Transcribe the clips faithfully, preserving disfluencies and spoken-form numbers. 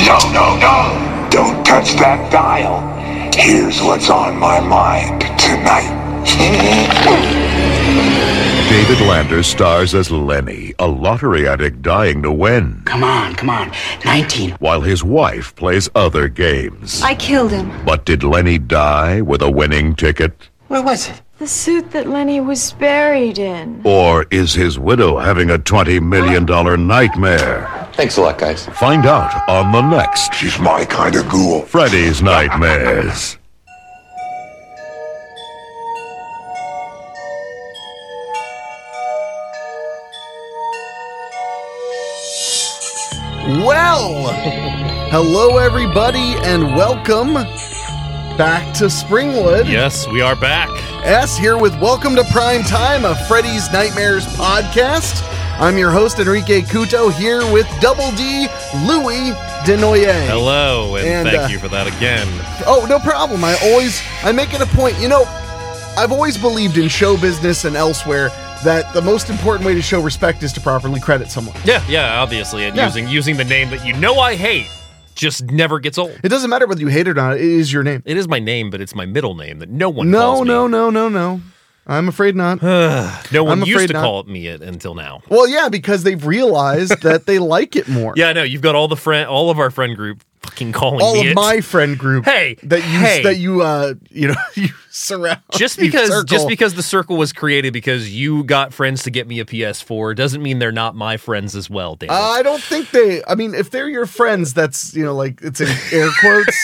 No, no, no! Don't touch that dial. Here's what's on my mind tonight. David Lander stars as Lenny, a lottery addict dying to win. Come on, come on. nineteen. While his wife plays other games. I killed him. But did Lenny die with a winning ticket? Where was it? The suit that Lenny was buried in. Or is his widow having a twenty million dollars nightmare? Thanks a lot, guys. Find out on the next She's my kind of ghoul. Freddy's Nightmares. Well, hello everybody and welcome back to Springwood. Yes, we are back. S here with Welcome to Prime Time, a Freddy's Nightmares podcast. I'm your host, Enrique Couto, here with Double D, Louis Denoyer. Hello, and, And, thank uh, you for that again. Oh, no problem. I always, I make it a point, you know, I've always believed in show business and elsewhere that the most important way to show respect is to properly credit someone. Yeah, yeah, obviously, and Yeah. using using the name that you know I hate just never gets old. It doesn't matter whether you hate it or not, it is your name. It is my name, but it's my middle name that no one No, calls me. no, no, no, no. I'm afraid not. No one I'm used afraid to not. call me it until now. Well, yeah, because they've realized that they like it more. Yeah, no, you've got all the friend, all of our friend group fucking calling All me of it. my friend group. Hey, that you hey. that you uh you know you surround. Just you because circle. just because the circle was created because you got friends to get me a P S four doesn't mean they're not my friends as well, David. Uh, I don't think they. I mean, if they're your friends, that's you know like it's in air quotes.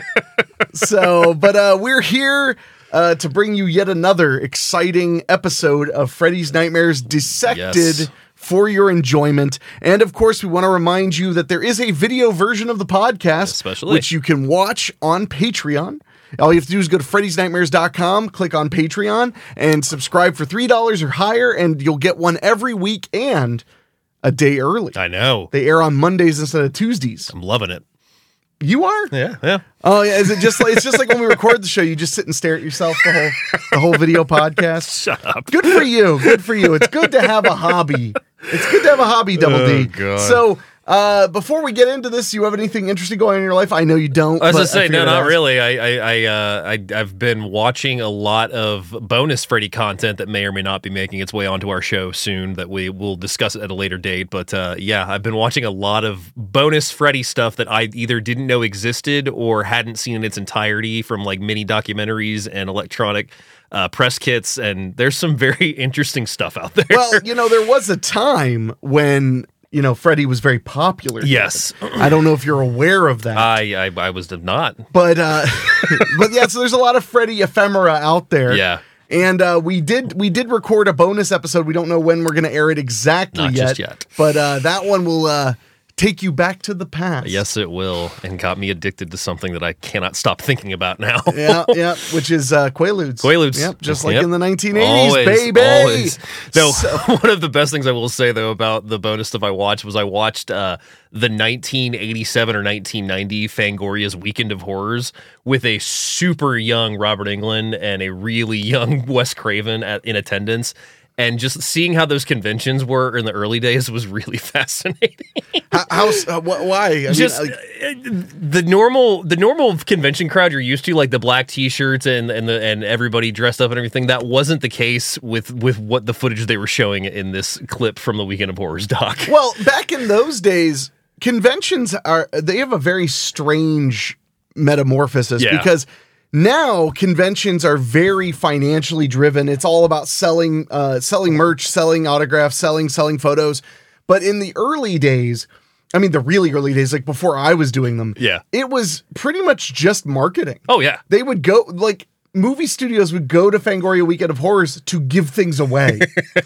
So, but uh, we're here. Uh, to bring you yet another exciting episode of Freddy's Nightmares Dissected Yes. for your enjoyment. And of course, we want to remind you that there is a video version of the podcast, Especially. which you can watch on Patreon. All you have to do is go to freddys nightmares dot com, click on Patreon, and subscribe for three dollars or higher, and you'll get one every week and a day early. I know. They air on Mondays instead of Tuesdays. I'm loving it. You are? Yeah, yeah. Oh yeah, is it just like it's just like when we record the show, you just sit and stare at yourself the whole the whole video podcast? Shut up. Good for you. Good for you. It's good to have a hobby. It's good to have a hobby, Double Oh, D. God. So uh, before we get into this, you have anything interesting going on in your life? I know you don't. I was but gonna say, figured no, I'd not ask. really. I, I, I, uh, I, I've been watching a lot of bonus Freddy content that may or may not be making its way onto our show soon. That we will discuss at a later date. But uh, yeah, I've been watching a lot of bonus Freddy stuff that I either didn't know existed or hadn't seen in its entirety from like mini documentaries and electronic uh, press kits. And there's some very interesting stuff out there. Well, you know, there was a time when you know Freddy was very popular. yes, I don't know if you're aware of that. I, I, I was not. But uh but yeah, so there's a lot of Freddy ephemera out there. Yeah. And uh we did we did record a bonus episode. We don't know when we're gonna air it exactly Not yet. just yet. But uh that one will uh take you back to the past. Yes, it will, and got me addicted to something that I cannot stop thinking about now. Yeah, yeah, which is uh Quaaludes. Quaaludes. Yep, just like Yep. in the nineteen eighties, Always, baby. Always. No, So- one of the best things I will say though about the bonus stuff I watched was I watched uh, the nineteen eighty-seven or nineteen ninety Fangoria's Weekend of Horrors with a super young Robert Englund and a really young Wes Craven at, in attendance. And just seeing how those conventions were in the early days was really fascinating. How, how's, uh, wh- why? I mean, just like, uh, the normal the normal convention crowd you're used to, like the black t-shirts and and the and everybody dressed up and everything. That wasn't the case with with what the footage they were showing in this clip from the Weekend of Horrors doc. well, back in those days, conventions are they have a very strange metamorphosis Yeah. because now conventions are very financially driven. It's all about selling uh selling merch, selling autographs, selling selling photos. But in the early days, I mean the really early days, like before I was doing them, Yeah. it was pretty much just marketing. Oh yeah. They would go like movie studios would go to Fangoria Weekend of Horrors to give things away.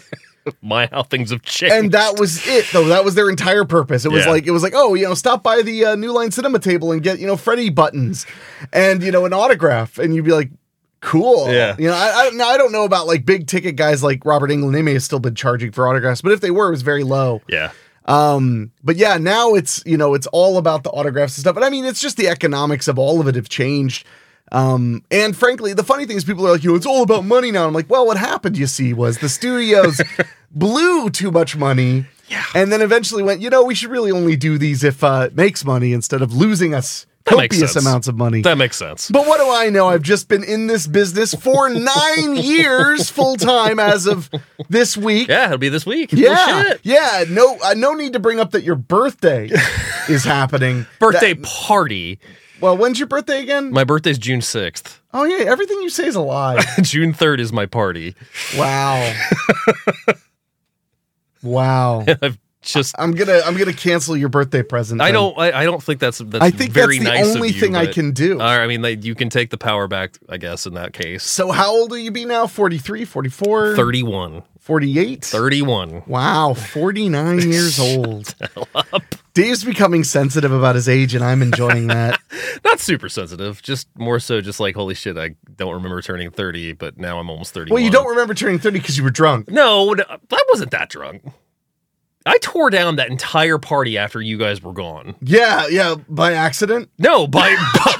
My, how things have changed. And that was it, though. That was their entire purpose. It was Yeah. like, it was like, oh, you know, stop by the uh, New Line Cinema table and get, you know, Freddy buttons and, you know, an autograph. And you'd be like, cool. Yeah. You know, I, I, now I don't know about like big ticket guys like Robert Englund. They may have still been charging for autographs, but if they were, it was very low. Yeah. Um, but yeah, now it's, you know, it's all about the autographs and stuff. But I mean, it's just the economics of all of it have changed. Um, and frankly, the funny thing is people are like, you know, it's all about money now. I'm like, well, what happened, you see, was the studios blew too much money Yeah. And then eventually went, you know, we should really only do these if uh, it makes money instead of losing us copious amounts of money. That makes sense. But what do I know? I've just been in this business for nine years full time as of this week. Yeah, it'll be this week. Yeah, oh, yeah. No, uh, no need to bring up that your birthday is happening. Birthday that, party. Well, when's your birthday again? My birthday's June sixth. Oh yeah, everything you say is a lie. June third is my party. Wow. Wow. I've just I'm gonna I'm gonna cancel your birthday present. I then. don't I, I don't think that's that's I think very that's the nice only of you, thing I but- can do. All right, I mean, like, you can take the power back, I guess, in that case. So how old will you be now? forty-three, forty-four, thirty-one. forty-eight? thirty-one. Wow, forty-nine years old. Dave's becoming sensitive about his age, and I'm enjoying that. Not super sensitive, just more so just like, holy shit, I don't remember turning thirty, but now I'm almost thirty-one. Well, you don't remember turning thirty because you were drunk. No, no, I wasn't that drunk. I tore down that entire party after you guys were gone. Yeah, yeah, by accident? No, by...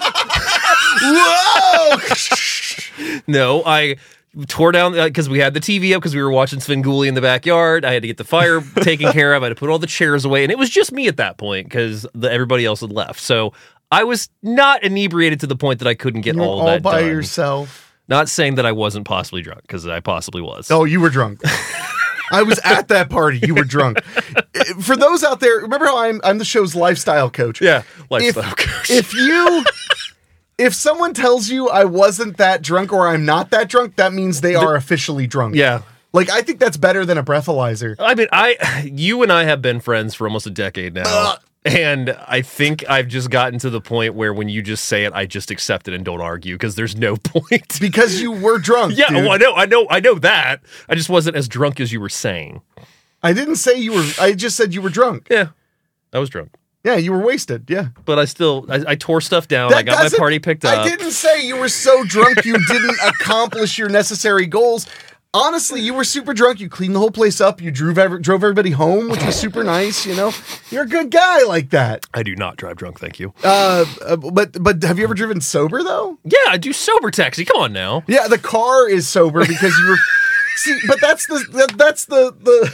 Whoa! No, I tore down because uh, we had the T V up because we were watching Svengoolie in the backyard. I had to get the fire taken care of. I had to put all the chairs away, and it was just me at that point because everybody else had left. So I was not inebriated to the point that I couldn't get You're all of all that by done. yourself. Not saying that I wasn't possibly drunk, because I possibly was. Oh, you were drunk. I was at that party. You were drunk. For those out there, remember how I'm I'm the show's lifestyle coach. Yeah, lifestyle if, coach. If you if someone tells you I wasn't that drunk or I'm not that drunk, that means they are officially drunk. Yeah. Like, I think that's better than a breathalyzer. I mean, I you and I have been friends for almost a decade now. Uh, and I think I've just gotten to the point where when you just say it, I just accept it and don't argue because there's no point. Because you were drunk. Yeah, dude. well, I know, I know, I know that. I just wasn't as drunk as you were saying. I didn't say you were, I just said you were drunk. Yeah, I was drunk. Yeah, you were wasted. Yeah. But I still, I, I tore stuff down. That I got my party picked up. I didn't say you were so drunk you didn't accomplish your necessary goals. Honestly, you were super drunk. You cleaned the whole place up. You drove every, drove everybody home, which was super nice. You know, you're a good guy like that. I do not drive drunk, thank you. Uh, uh, but but have you ever driven sober though? Yeah, I do sober taxi. Come on now. Yeah, the car is sober because you were. See, but that's the that, that's the the.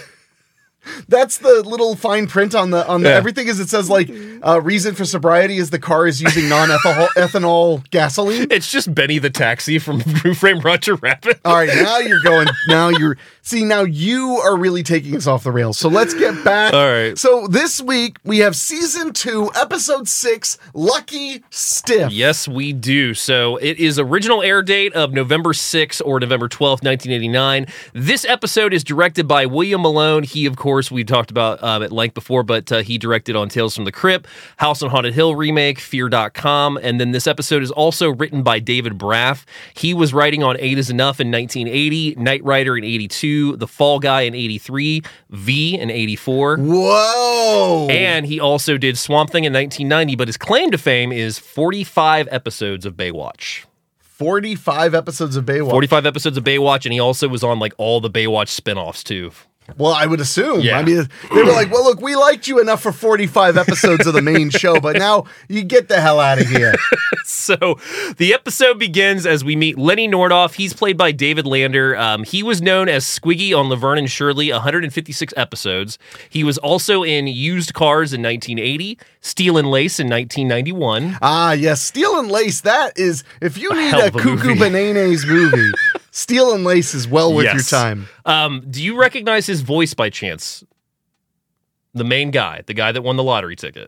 That's the little fine print on the on the Yeah. everything is it says like uh, reason for sobriety is the car is using non-ethanol ethanol gasoline. It's just Benny the taxi from Who Framed Roger Rabbit. All right, now you're going. Now you're see. Now you are really taking us off the rails. So let's get back. All right. So this week we have season two, episode six, Lucky Stiff. Yes, we do. So it is original air date of November sixth or November twelfth, nineteen eighty-nine. This episode is directed by William Malone. He, of course, we talked about um, at length before, but uh, he directed on Tales from the Crypt, House on Haunted Hill remake, Fear dot com, and then this episode is also written by David Braff. He was writing on Eight is Enough in nineteen eighty, Knight Rider in eighty-two, The Fall Guy in eighty-three, V in eighty-four. Whoa! And he also did Swamp Thing in nineteen ninety, but his claim to fame is forty-five episodes of Baywatch. forty-five episodes of Baywatch. forty-five episodes of Baywatch, and he also was on like all the Baywatch spin-offs too. Well, I would assume. Yeah. I mean, they were like, well, look, we liked you enough for forty-five episodes of the main show, but now you get the hell out of here. So the episode begins as we meet Lenny Nordoff. He's played by David Lander. Um, he was known as Squiggy on Laverne and Shirley, one hundred fifty-six episodes. He was also in Used Cars in nineteen eighty, Steel and Lace in nineteen ninety-one. Ah, yes. Steel and Lace, that is, if you need hell a of a Cuckoo movie. Bananas movie, Steel and Lace is well worth Yes. your time. Um, do you recognize his voice by chance? The main guy, the guy that won the lottery ticket.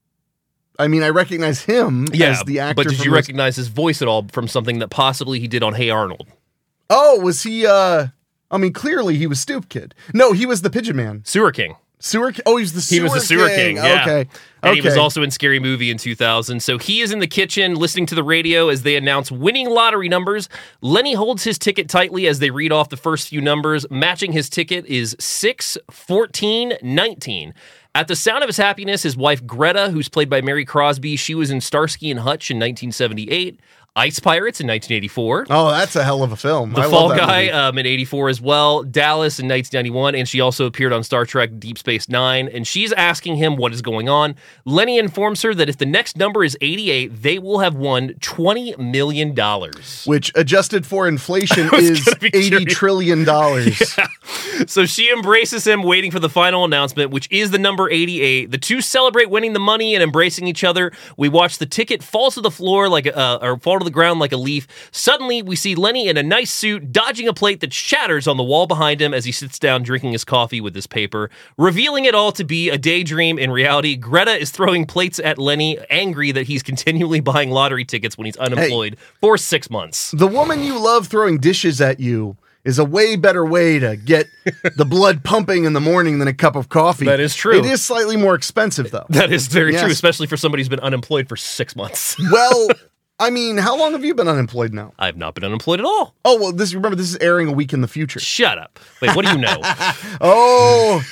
I mean, I recognize him Yeah, as the actor. but did from you those- recognize his voice at all from something that possibly he did on Hey Arnold? Oh, was he, uh, I mean, clearly he was Stoop Kid. No, he was the Pigeon Man. Sewer King. Sewer King? Oh, he was the He Sewer was the Sewer King, yeah. Okay. And okay. he was also in Scary Movie in two thousand. So he is in the kitchen listening to the radio as they announce winning lottery numbers. Lenny holds his ticket tightly as they read off the first few numbers. Matching his ticket is six, fourteen, nineteen. At the sound of his happiness, his wife Greta, who's played by Mary Crosby, she was in Starsky and Hutch in nineteen seventy-eight, Ice Pirates in nineteen eighty-four. Oh, that's a hell of a film. The I Fall love that Guy movie. um, in eighty-four as well, Dallas in nineteen ninety-one, and she also appeared on Star Trek Deep Space Nine, and she's asking him what is going on. Lenny informs her that if the next number is eighty-eight, they will have won twenty million dollars. Which, adjusted for inflation, was is gonna be eighty curious. trillion dollars. Yeah. So she embraces him, waiting for the final announcement, which is the number eighty-eight. The two celebrate winning the money and embracing each other. We watch the ticket fall to the floor like a, uh, or fall to the ground like a leaf. Suddenly, we see Lenny in a nice suit, dodging a plate that shatters on the wall behind him as he sits down drinking his coffee with his paper, revealing it all to be a daydream. In reality, Greta is throwing plates at Lenny, angry that he's continually buying lottery tickets when he's unemployed hey, for six months. The woman you love throwing dishes at you is a way better way to get the blood pumping in the morning than a cup of coffee. That is true. It is slightly more expensive, though. That is very yes. true, especially for somebody who's been unemployed for six months. Well, I mean, how long have you been unemployed now? I've not been unemployed at all. Oh, well, this remember, this is airing a week in the future. Shut up. Wait, what do you know? Oh...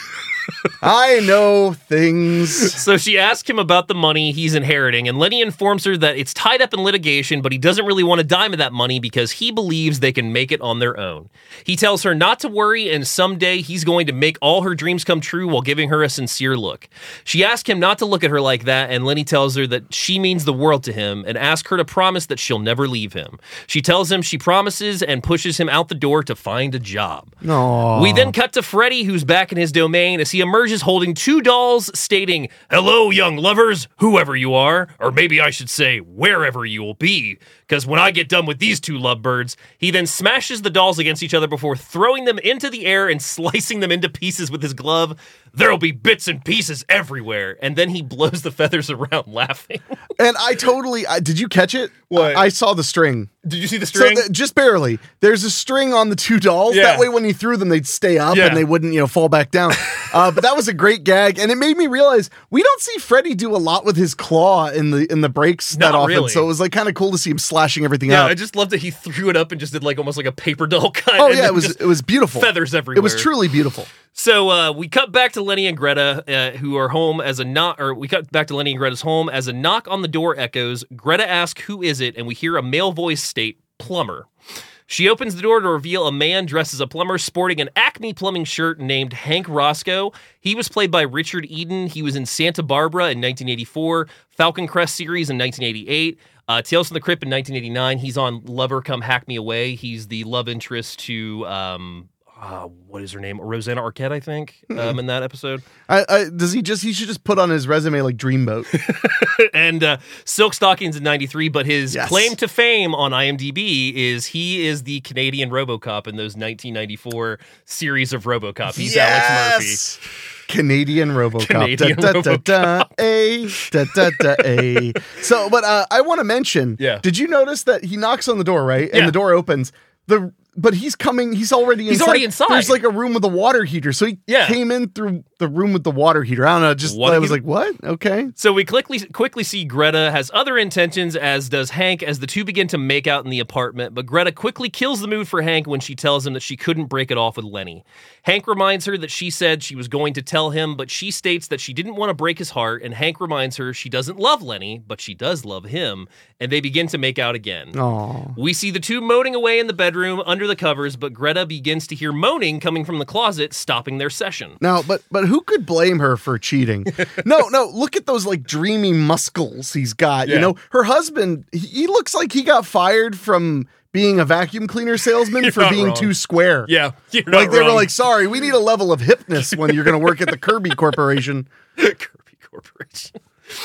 I know things. So she asks him about the money he's inheriting, and Lenny informs her that it's tied up in litigation, but he doesn't really want a dime of that money because he believes they can make it on their own. He tells her not to worry, and someday he's going to make all her dreams come true while giving her a sincere look. She asks him not to look at her like that, and Lenny tells her that she means the world to him and asks her to promise that she'll never leave him. She tells him she promises and pushes him out the door to find a job. Aww. We then cut to Freddy, who's back in his domain, as he emerges holding two dolls, stating, "Hello, young lovers, whoever you are," or maybe I should say, wherever you will be, because when I get done with these two lovebirds, he then smashes the dolls against each other before throwing them into the air and slicing them into pieces with his glove. There'll be bits and pieces everywhere, and then he blows the feathers around laughing. And I totally, I, did you catch it? What? I, I saw the string. Did you see the string? So th- just barely. There's a string on the two dolls. Yeah. That way when you threw them, they'd stay up Yeah. and they wouldn't, you know, fall back down. uh, but that was a great gag. And it made me realize we don't see Freddy do a lot with his claw in the in the breaks Not that often. really. So it was like kind of cool to see him slashing everything Yeah, up. I just loved that he threw it up and just did like almost like a paper doll cut. Oh and yeah, then it was just it was beautiful. feathers everywhere. It was truly beautiful. So uh, we cut back to Lenny and Greta, uh, who are home as a knock, or we cut back to Lenny and Greta's home as a knock on the door echoes. Greta asks, "Who is it?" And we hear a male voice state, "Plumber." She opens the door to reveal a man dressed as a plumber sporting an Acme plumbing shirt named Hank Roscoe. He was played by Richard Eden. He was in Santa Barbara in nineteen eighty-four, Falcon Crest series in nineteen eighty-eight, uh, Tales from the Crypt in nineteen eighty-nine. He's on Lover Come Hack Me Away. He's the love interest to... Um, Uh, what is her name? Rosanna Arquette, I think, um, in that episode. I, I, does he just? He should just put on his resume like Dreamboat. and uh, Silk Stockings in ninety-three, but his Yes. claim to fame on IMDb is he is the Canadian RoboCop in those nineteen ninety-four series of RoboCop. He's Alex Murphy. Canadian RoboCop. Canadian da, da, da, da, RoboCop. a, da, da, da, a. So, but uh, I want to mention. Yeah. Did you notice that he knocks on the door, right? And Yeah. the door opens. The but he's coming. He's already He's inside. already inside. There's like a room with a water heater. So he Yeah. came in through the room with the water heater. I don't know. Just Water I was heater? like, what? Okay. So we quickly quickly see Greta has other intentions, as does Hank, as the two begin to make out in the apartment. But Greta quickly kills the mood for Hank when she tells him that she couldn't break it off with Lenny. Hank reminds her that she said she was going to tell him, but she states that she didn't want to break his heart. And Hank reminds her she doesn't love Lenny, but she does love him. And they begin to make out again. Aw. We see the two moaning away in the bedroom under the covers, but Greta begins to hear moaning coming from the closet, stopping their session. Now, but but who could blame her for cheating? no, no. Look at those like dreamy muscles he's got. Yeah. You know, her husband. He, he looks like he got fired from being a vacuum cleaner salesman You're for not being wrong. too square. Yeah, you're not Like they were wrong. like, sorry, we need a level of hipness when you're going to work at the Kirby Corporation. Kirby Corporation.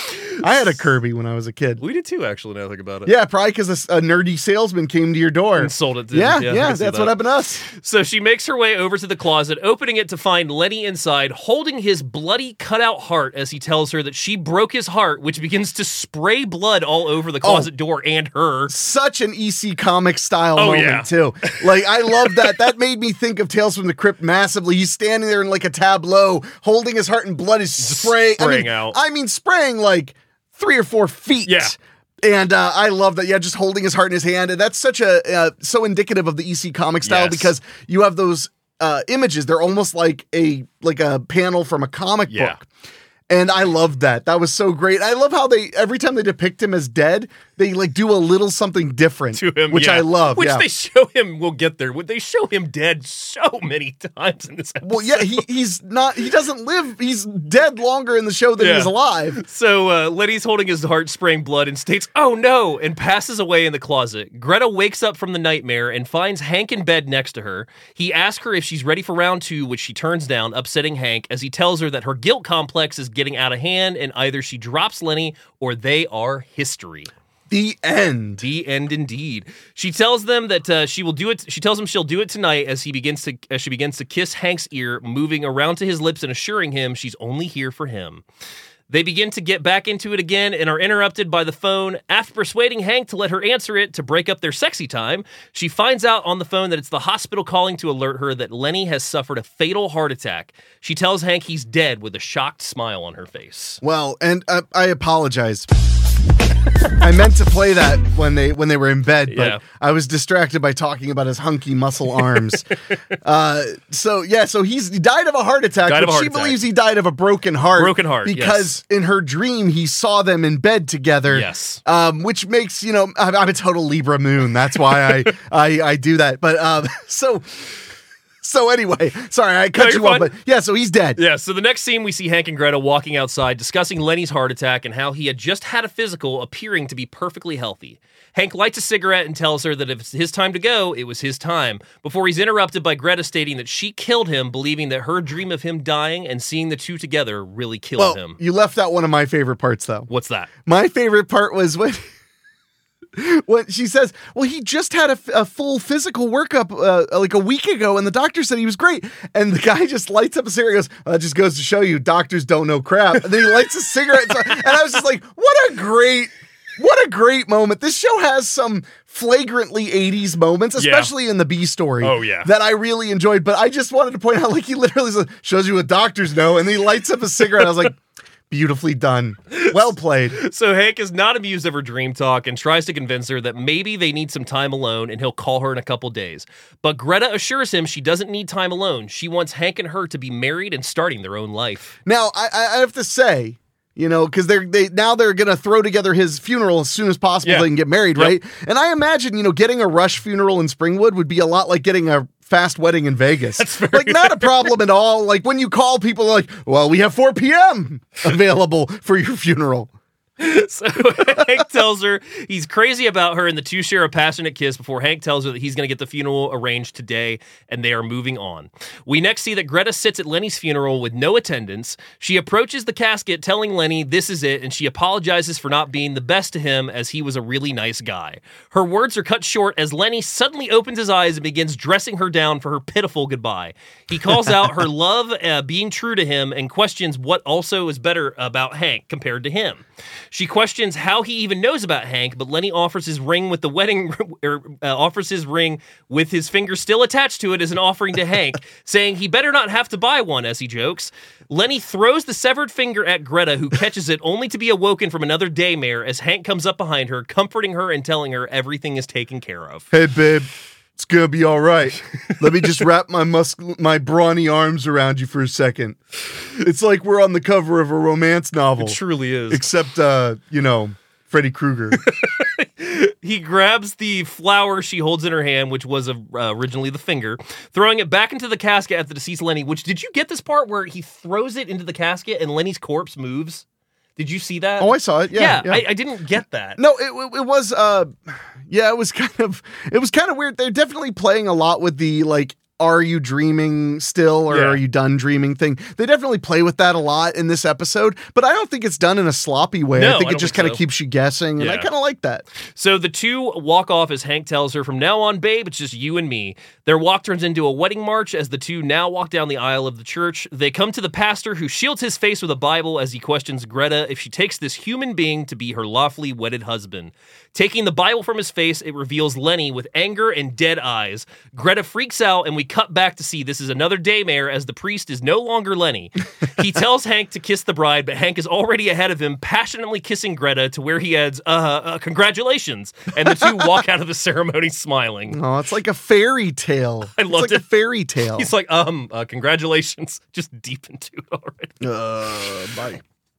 I had a Kirby when I was a kid. We did too, actually, now I think about it. Yeah, probably because a, a nerdy salesman came to your door. And sold it to Yeah, yeah, I yeah, can see that's that. what happened to us. So she makes her way over to the closet, opening it to find Lenny inside, holding his bloody cutout heart as he tells her that she broke his heart, which begins to spray blood all over the closet door and her. Such an E C comic style Oh, moment, yeah. too. Like, I love that. That made me think of Tales from the Crypt massively. He's standing there in like a tableau, holding his heart, and blood is spraying. I spraying mean, out. I mean, spraying like three or four feet. Yeah. And uh, I love that. Yeah, just holding his heart in his hand. And that's such a, uh, so indicative of the E C comic style Yes. because you have those uh, images. They're almost like a, like a panel from a comic Yeah. book. And I loved that. That was so great. I love how they, every time they depict him as dead, they like do a little something different to him, which yeah. I love. Which yeah. they show him, we'll get there. They show him dead so many times in this episode. Well, yeah, he, he's not, he doesn't live, he's dead longer in the show than Yeah. he is alive. So uh, Lenny's holding his heart, spraying blood, and states, "Oh no," and passes away in the closet. Greta wakes up from the nightmare and finds Hank in bed next to her. He asks her if she's ready for round two, which she turns down, upsetting Hank as he tells her that her guilt complex is getting out of hand and either she drops Lenny or they are history. The end. The end, indeed. She tells them that uh, she will do it. She tells him she'll do it tonight as he begins to as she begins to kiss Hank's ear, moving around to his lips and assuring him she's only here for him. They begin to get back into it again and are interrupted by the phone. After persuading Hank to let her answer it to break up their sexy time, she finds out on the phone that it's the hospital calling to alert her that Lenny has suffered a fatal heart attack. She tells Hank he's dead with a shocked smile on her face. Well, and uh, I apologize. I meant to play that when they when they were in bed, but Yeah. I was distracted by talking about his hunky muscle arms. uh, so yeah, so he's he died of a heart attack, Died but of a heart she attack. believes he died of a broken heart. Broken heart, because in her dream he saw them in bed together. Yes. um, which makes you know I'm, I'm a total Libra moon. That's why I I, I do that. But um, so. So anyway, sorry, I cut No, you're you off, fine. but yeah, so he's dead. Yeah, so the next scene we see Hank and Greta walking outside discussing Lenny's heart attack and how he had just had a physical appearing to be perfectly healthy. Hank lights a cigarette and tells her that if it's his time to go, it was his time, before he's interrupted by Greta stating that she killed him, believing that her dream of him dying and seeing the two together really killed Well, him. you left out one of my favorite parts, though. What's that? My favorite part was when when she says, well, he just had a, a full physical workup uh, like a week ago, and the doctor said he was great. And the guy just lights up a cigarette and goes, well, that just goes to show you doctors don't know crap. And then he lights a cigarette. And I was just like, what a great, what a great moment. This show has some flagrantly eighties moments, especially yeah. in the B story. Oh, yeah. That I really enjoyed. But I just wanted to point out, like, he literally says, shows you what doctors know. And he lights up a cigarette. I was like, beautifully done. Well played. So Hank is not amused of her dream talk and tries to convince her that maybe they need some time alone and he'll call her in a couple days. But Greta assures him she doesn't need time alone. She wants Hank and her to be married and starting their own life. Now, I, I have to say, you know, because they're they now they're gonna throw together his funeral as soon as possible Yeah. so they can get married, Yep. right? And I imagine, you know, getting a rush funeral in Springwood would be a lot like getting a fast wedding in Vegas. That's very like not a problem at all. Like when you call people, like, well, we have four p.m. available for your funeral. So Hank tells her he's crazy about her, and the two share a passionate kiss before Hank tells her that he's going to get the funeral arranged today, and they are moving on. We next see that Greta sits at Lenny's funeral with no attendance. She approaches the casket telling Lenny this is it, and she apologizes for not being the best to him as he was a really nice guy. Her words are cut short as Lenny suddenly opens his eyes and begins dressing her down for her pitiful goodbye. He calls out her love, uh, being true to him, and questions what also is better about Hank compared to him. She questions how he even knows about Hank, but Lenny offers his ring with the wedding, or uh, offers his ring with his finger still attached to it as an offering to Hank, saying he better not have to buy one, as he jokes. Lenny throws the severed finger at Greta, who catches it only to be awoken from another daymare as Hank comes up behind her, comforting her and telling her everything is taken care of. Hey, babe. It's gonna be all right. Let me just wrap my muscle, my brawny arms around you for a second. It's like we're on the cover of a romance novel. It truly is. Except, uh, you know, Freddy Krueger. He grabs the flower she holds in her hand, which was uh, originally the finger, throwing it back into the casket at the deceased Lenny, which, did you get this part where he throws it into the casket and Lenny's corpse moves? Did you see that? Oh, I saw it. Yeah, Yeah, yeah. I, I didn't get that. No, it it was uh yeah, it was kind of it was kind of weird. They're definitely playing a lot with the like are you dreaming still or Yeah. are you done dreaming thing. They definitely play with that a lot in this episode, but I don't think it's done in a sloppy way. No, I think I it don't just think kind of so. keeps you guessing, and I Yeah. kind of like that. So the two walk off as Hank tells her, from now on, babe, it's just you and me. Their walk turns into a wedding march as the two now walk down the aisle of the church. They come to the pastor, who shields his face with a Bible as he questions Greta if she takes this human being to be her lawfully wedded husband. Taking the Bible from his face, it reveals Lenny with anger and dead eyes. Greta freaks out, and we cut back to see this is another daymare as the priest is no longer Lenny. He tells Hank to kiss the bride, but Hank is already ahead of him, passionately kissing Greta, to where he adds, uh, uh congratulations. And the two walk out of the ceremony smiling. Oh, it's like a fairy tale. I loved it's like it. a fairy tale. He's like, um, uh, congratulations. Just deep into it already. uh, bye.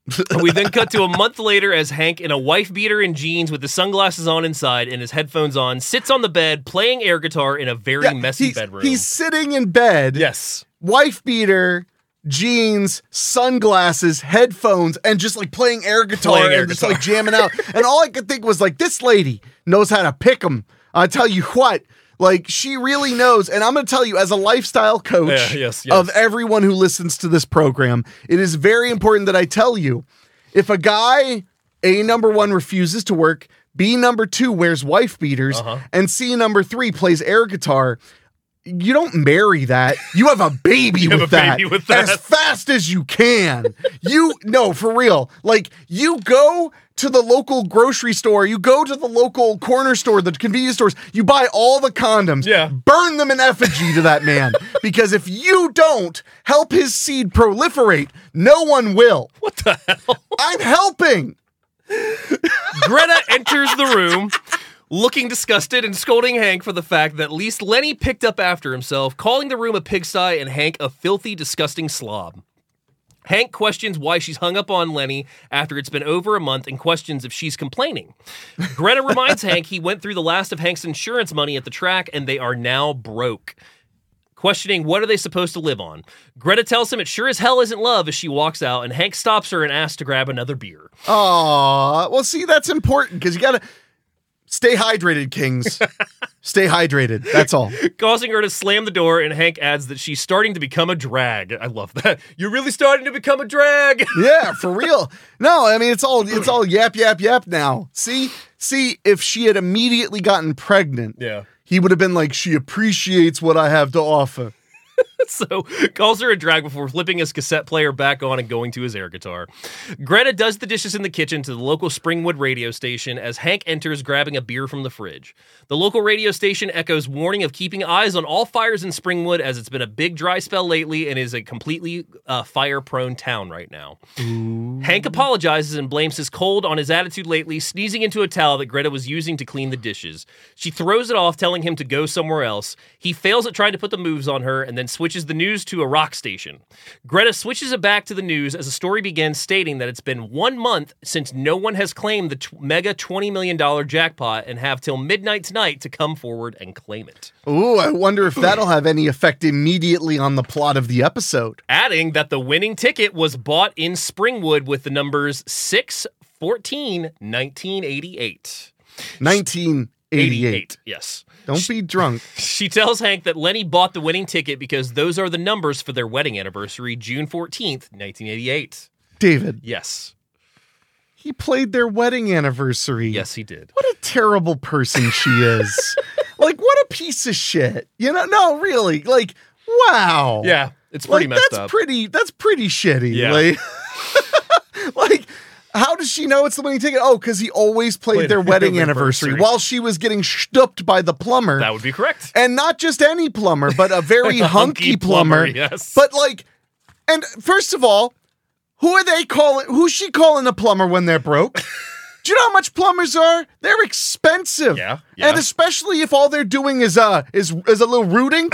We then cut to a month later as Hank, in a wife beater and jeans with his sunglasses on inside and his headphones on, sits on the bed playing air guitar in a very Yeah, messy he's, bedroom. He's sitting in bed. Yes. Wife beater, jeans, sunglasses, headphones, and just like playing air guitar Playing air and just guitar. like jamming out. And all I could think was like, this lady knows how to pick them. I tell you what, like she really knows. And I'm going to tell you, as a lifestyle coach Yeah, yes, yes. of everyone who listens to this program, it is very important that I tell you, if a guy, A, number one, refuses to work, B, number two, wears wife beaters, Uh-huh. and C, number three, plays air guitar, you don't marry that. You have a baby, You with, have a that baby with that. as fast as you can. You, no, for real. Like, you go to the local grocery store, you go to the local corner store, the convenience stores, you buy all the condoms, Yeah. burn them in effigy to that man. Because if you don't help his seed proliferate, no one will. What the hell? I'm helping. Greta enters the room looking disgusted and scolding Hank for the fact that at least Lenny picked up after himself, calling the room a pigsty and Hank a filthy, disgusting slob. Hank questions why she's hung up on Lenny after it's been over a month and questions if she's complaining. Greta reminds Hank he went through the last of Hank's insurance money at the track and they are now broke. Questioning what are they supposed to live on. Greta tells him it sure as hell isn't love as she walks out, and Hank stops her and asks to grab another beer. Aw, well, see, that's important because you got to stay hydrated, kings. Stay hydrated. That's all. Causing her to slam the door, and Hank adds that she's starting to become a drag. I love that. You're really starting to become a drag. Yeah, for real. No, I mean it's all it's all yap yap yap now. See, see, if she had immediately gotten pregnant, Yeah. he would have been like, she appreciates what I have to offer. So calls her a drag before flipping his cassette player back on and going to his air guitar. Greta does the dishes in the kitchen to the local Springwood radio station as Hank enters grabbing a beer from the fridge. The local radio station echoes warning of keeping eyes on all fires in Springwood as it's been a big dry spell lately and is a completely uh, fire-prone town right now. Ooh. Hank apologizes and blames his cold on his attitude lately, sneezing into a towel that Greta was using to clean the dishes. She throws it off, telling him to go somewhere else. He fails at trying to put the moves on her and then switches the news to a rock station. Greta switches it back to the news as the story begins, stating that it's been one month since no one has claimed the t- mega twenty million dollars jackpot and have till midnight tonight to come forward and claim it. Ooh, I wonder if that'll have any effect immediately on the plot of the episode. Adding that the winning ticket was bought in Springwood with the numbers six fourteen nineteen eighty-eight. nineteen eighty-eight. Yes. Don't be drunk. She tells Hank that Lenny bought the winning ticket because those are the numbers for their wedding anniversary, June fourteenth, nineteen eighty-eight. David, Yes. he played their wedding anniversary. Yes, he did. What a terrible person she is. Like, what a piece of shit. You know, no, really. Like, wow. Yeah, it's pretty like, messed that's up. pretty that's pretty shitty. Yeah. Like, like, how does she know it's the winning ticket? Oh, because he always played Played their their wedding anniversary. anniversary while she was getting stooped by the plumber. That would be correct. And not just any plumber, but a very A hunky, hunky plumber. plumber, yes. But like, and first of all, who are they calling? Who's she calling a plumber when they're broke? Do you know how much plumbers are? They're expensive. Yeah, yeah. And especially if all they're doing is uh is is a little rooting,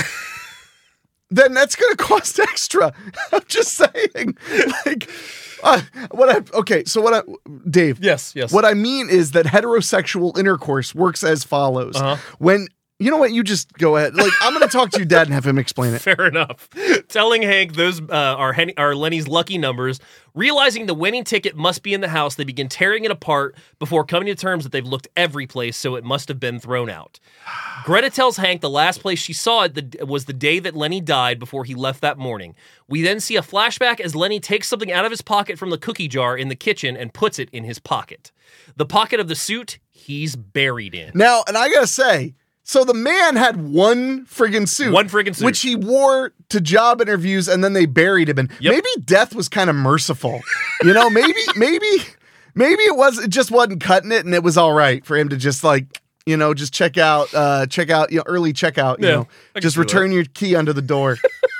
then that's gonna cost extra. I'm just saying. Like, uh, what I okay, so what I Dave. Yes, yes. What I mean is that heterosexual intercourse works as follows. Uh-huh. When you know what, you just go ahead. Like, I'm going to talk to your dad and have him explain it. Fair enough. Telling Hank those uh, are, Hen- are Lenny's lucky numbers, realizing the winning ticket must be in the house, they begin tearing it apart before coming to terms that they've looked every place, so it must have been thrown out. Greta tells Hank the last place she saw it the, was the day that Lenny died before he left that morning. We then see a flashback as Lenny takes something out of his pocket from the cookie jar in the kitchen and puts it in his pocket. The pocket of the suit he's buried in. Now, and I got to say, so the man had one friggin' suit. One friggin' suit. Which he wore to job interviews and then they buried him in. Yep. Maybe death was kind of merciful. You know, maybe, maybe, maybe it was, it just wasn't cutting it and it was all right for him to just like, you know, just check out, uh, check out, you know, early checkout, you Yeah, know, I can just see return your key under the door.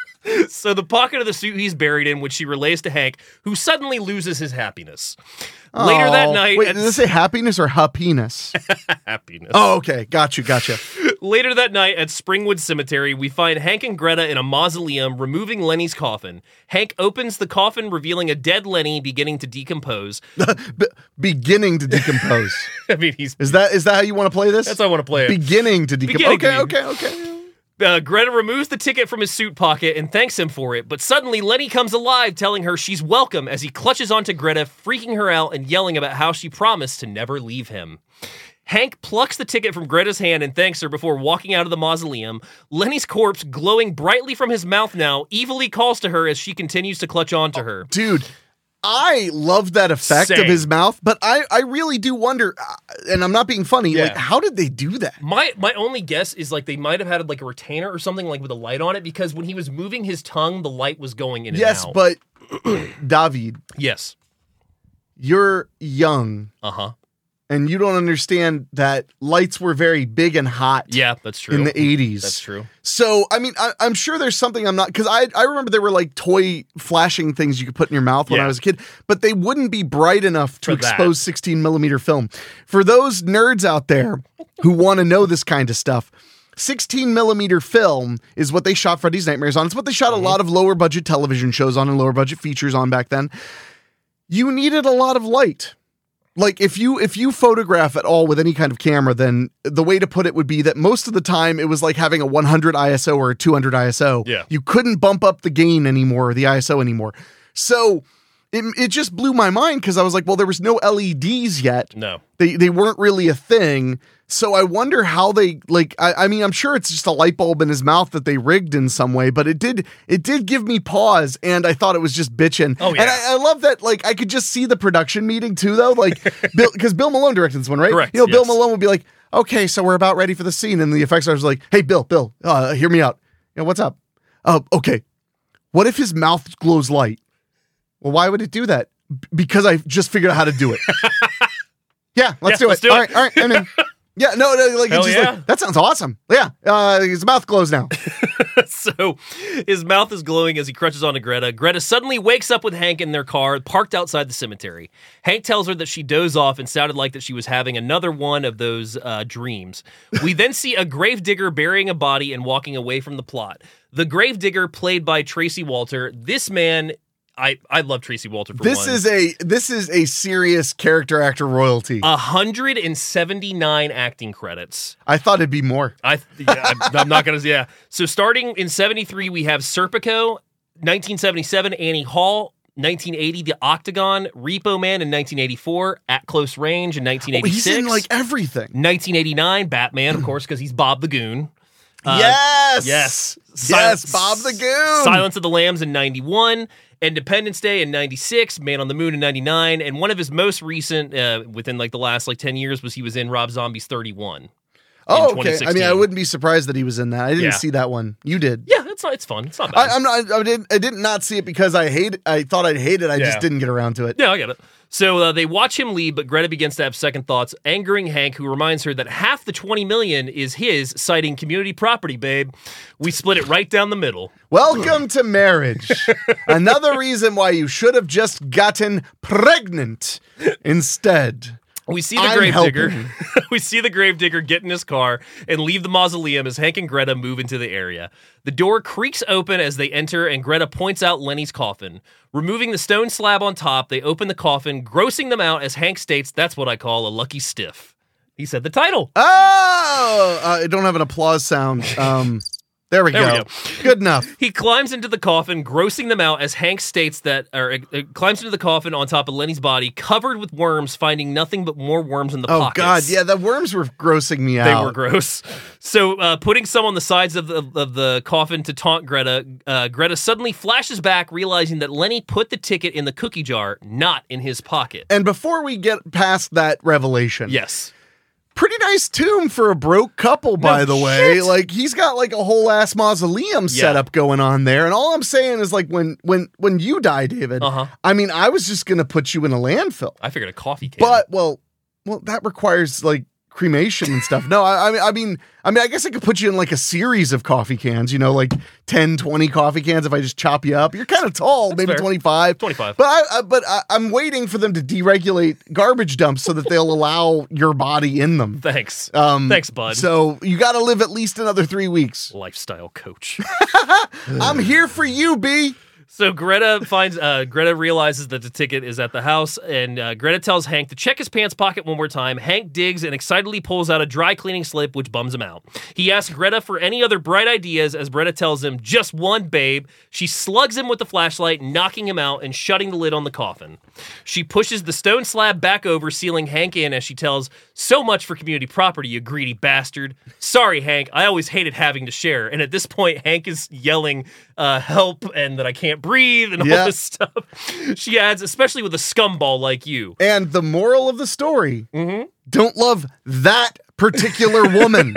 So the pocket of the suit he's buried in, which she relays to Hank, who suddenly loses his happiness. Later that Oh, night... Wait, at- did this say happiness or happiness? happiness. Oh, okay. Got you. Gotcha. Later that night at Springwood Cemetery, we find Hank and Greta in a mausoleum removing Lenny's coffin. Hank opens the coffin, revealing a dead Lenny beginning to decompose. Be- beginning to decompose. I mean, he's Is that is that how you want to play this? That's how I want to play it. Beginning to decompose. Beginning Okay, to okay, okay. Uh, Greta removes the ticket from his suit pocket and thanks him for it, but suddenly Lenny comes alive, telling her she's welcome as he clutches onto Greta, freaking her out and yelling about how she promised to never leave him. Hank plucks the ticket from Greta's hand and thanks her before walking out of the mausoleum. Lenny's corpse, glowing brightly from his mouth now, evilly calls to her as she continues to clutch onto her. Dude, I love that effect Same. of his mouth, but I, I really do wonder, uh, and I'm not being funny, Yeah. like, how did they do that? My my only guess is like they might have had like a retainer or something like with a light on it, because when he was moving his tongue, the light was going in Yes, and out. but David, Yes. you're young, Uh-huh. and you don't understand that lights were very big and hot. Yeah, that's true. In the eighties. That's true. So, I mean, I, I'm sure there's something I'm not, because I, I remember there were like toy flashing things you could put in your mouth when Yeah. I was a kid, but they wouldn't be bright enough to For that. expose sixteen millimeter film. For those nerds out there who want to know this kind of stuff, sixteen millimeter film is what they shot Freddy's Nightmares on. It's what they shot Mm-hmm. a lot of lower budget television shows on and lower budget features on back then. You needed a lot of light. Like if you if you photograph at all with any kind of camera, then the way to put it would be that most of the time it was like having a one hundred I S O or a two hundred I S O. Yeah. You couldn't bump up the gain anymore or the I S O anymore. So it, it just blew my mind because I was like, well, there was no L E Ds yet. No. They they weren't really a thing. So I wonder how they like I, I mean I'm sure it's just a light bulb in his mouth that they rigged in some way, but it did it did give me pause, and I thought it was just bitching. Oh, yeah. And I, I love that, like I could just see the production meeting too though. Like Bill, because Bill Malone directed this one, right? Correct, You know, Bill yes. Malone would be like, okay, so we're about ready for the scene, and the effects artist was like, hey Bill, Bill, uh, hear me out. You know, what's up? Uh, okay. What if his mouth glows light? Well, why would it do that? B- because I just figured out how to do it. Yeah, let's Yeah, do let's it. do all it. right, all right. I mean, yeah, no, no, like Hell it's just yeah. like that sounds awesome. Yeah, uh, his mouth glows now. So his mouth is glowing as he crutches onto Greta. Greta suddenly wakes up with Hank in their car, parked outside the cemetery. Hank tells her that she dozed off and sounded like that she was having another one of those uh, dreams. We then see a gravedigger burying a body and walking away from the plot. The gravedigger, played by Tracy Walter. This man, I, I love Tracy Walter for This one. is a this is a serious character actor royalty. one hundred seventy-nine acting credits. I thought it'd be more. I, yeah, I'm, I'm not gonna. Yeah. So starting in seventy-three, we have Serpico, nineteen seventy-seven, Annie Hall, nineteen eighty, The Octagon, Repo Man in nineteen eighty-four, At Close Range in nineteen Oh, eighty-six. he's in like everything. nineteen eighty-nine, Batman, of course, because he's Bob the Goon. Uh, yes, Yes. yes, Sil- Bob the Goon. Silence of the Lambs in ninety-one, Independence Day in ninety-six, Man on the Moon in ninety-nine, and one of his most recent, uh, within like the last like ten years, was he was in Rob Zombie's thirty-one. Oh, in okay. I mean, I twenty sixteen. wouldn't be surprised that he was in that. I didn't Yeah. see that one. You did. Yeah, it's not. It's fun. It's not bad. I, I'm not. I didn't. I did not see it because I hate it. I thought I'd hate it. I Yeah. just didn't get around to it. Yeah, I get it. So uh, they watch him leave, but Greta begins to have second thoughts, angering Hank, who reminds her that half the twenty million is his, citing community property, babe. We split it right down the middle. Welcome to marriage. Another reason why you should have just gotten pregnant instead. We see the I'm gravedigger. helping. We see the gravedigger get in his car and leave the mausoleum as Hank and Greta move into the area. The door creaks open as they enter, and Greta points out Lenny's coffin. Removing the stone slab on top, they open the coffin, grossing them out as Hank states, "That's what I call a lucky stiff." He said the title. Oh, uh, I don't have an applause sound. Um, there we There go. we go. Good enough. He climbs into the coffin, grossing them out as Hank states that, or uh, uh, climbs into the coffin on top of Lenny's body, covered with worms, finding nothing but more worms in the Oh pockets. God, yeah, the worms were grossing me They out. were gross. So, uh, putting some on the sides of the, of the coffin to taunt Greta, uh, Greta suddenly flashes back, realizing that Lenny put the ticket in the cookie jar, not in his pocket. And before we get past that revelation, Yes. pretty nice tomb for a broke couple, by the way. shit. Like he's got like a whole ass mausoleum setup going on there. And all I'm saying is like when when when you die, David, Uh-huh. I mean, I was just gonna put you in a landfill. I figured a coffee can. But well, well, that requires like cremation and stuff. No, I, I mean, I mean, I mean, I guess I could put you in like a series of coffee cans, you know, like ten, twenty coffee cans. If I just chop you up, you're kind of tall, That's maybe fair. twenty-five, twenty-five. But I, I but I, I'm waiting for them to deregulate garbage dumps so that they'll allow your body in them. Thanks. Um, Thanks, bud. So you got to live at least another three weeks. Lifestyle coach. I'm here for you, B. So Greta finds uh, Greta realizes that the ticket is at the house, and uh, Greta tells Hank to check his pants pocket one more time. Hank digs and excitedly pulls out a dry cleaning slip, which bums him out. He asks Greta for any other bright ideas, as Greta tells him, just one, babe. She slugs him with the flashlight, knocking him out and shutting the lid on the coffin. She pushes the stone slab back over, sealing Hank in as she tells, so much for community property, you greedy bastard. Sorry, Hank, I always hated having to share. And at this point, Hank is yelling, uh, help, and that I can't breathe and all Yeah. this stuff. She adds, especially with a scumball like you. And the moral of the story, Mm-hmm. don't love that particular woman.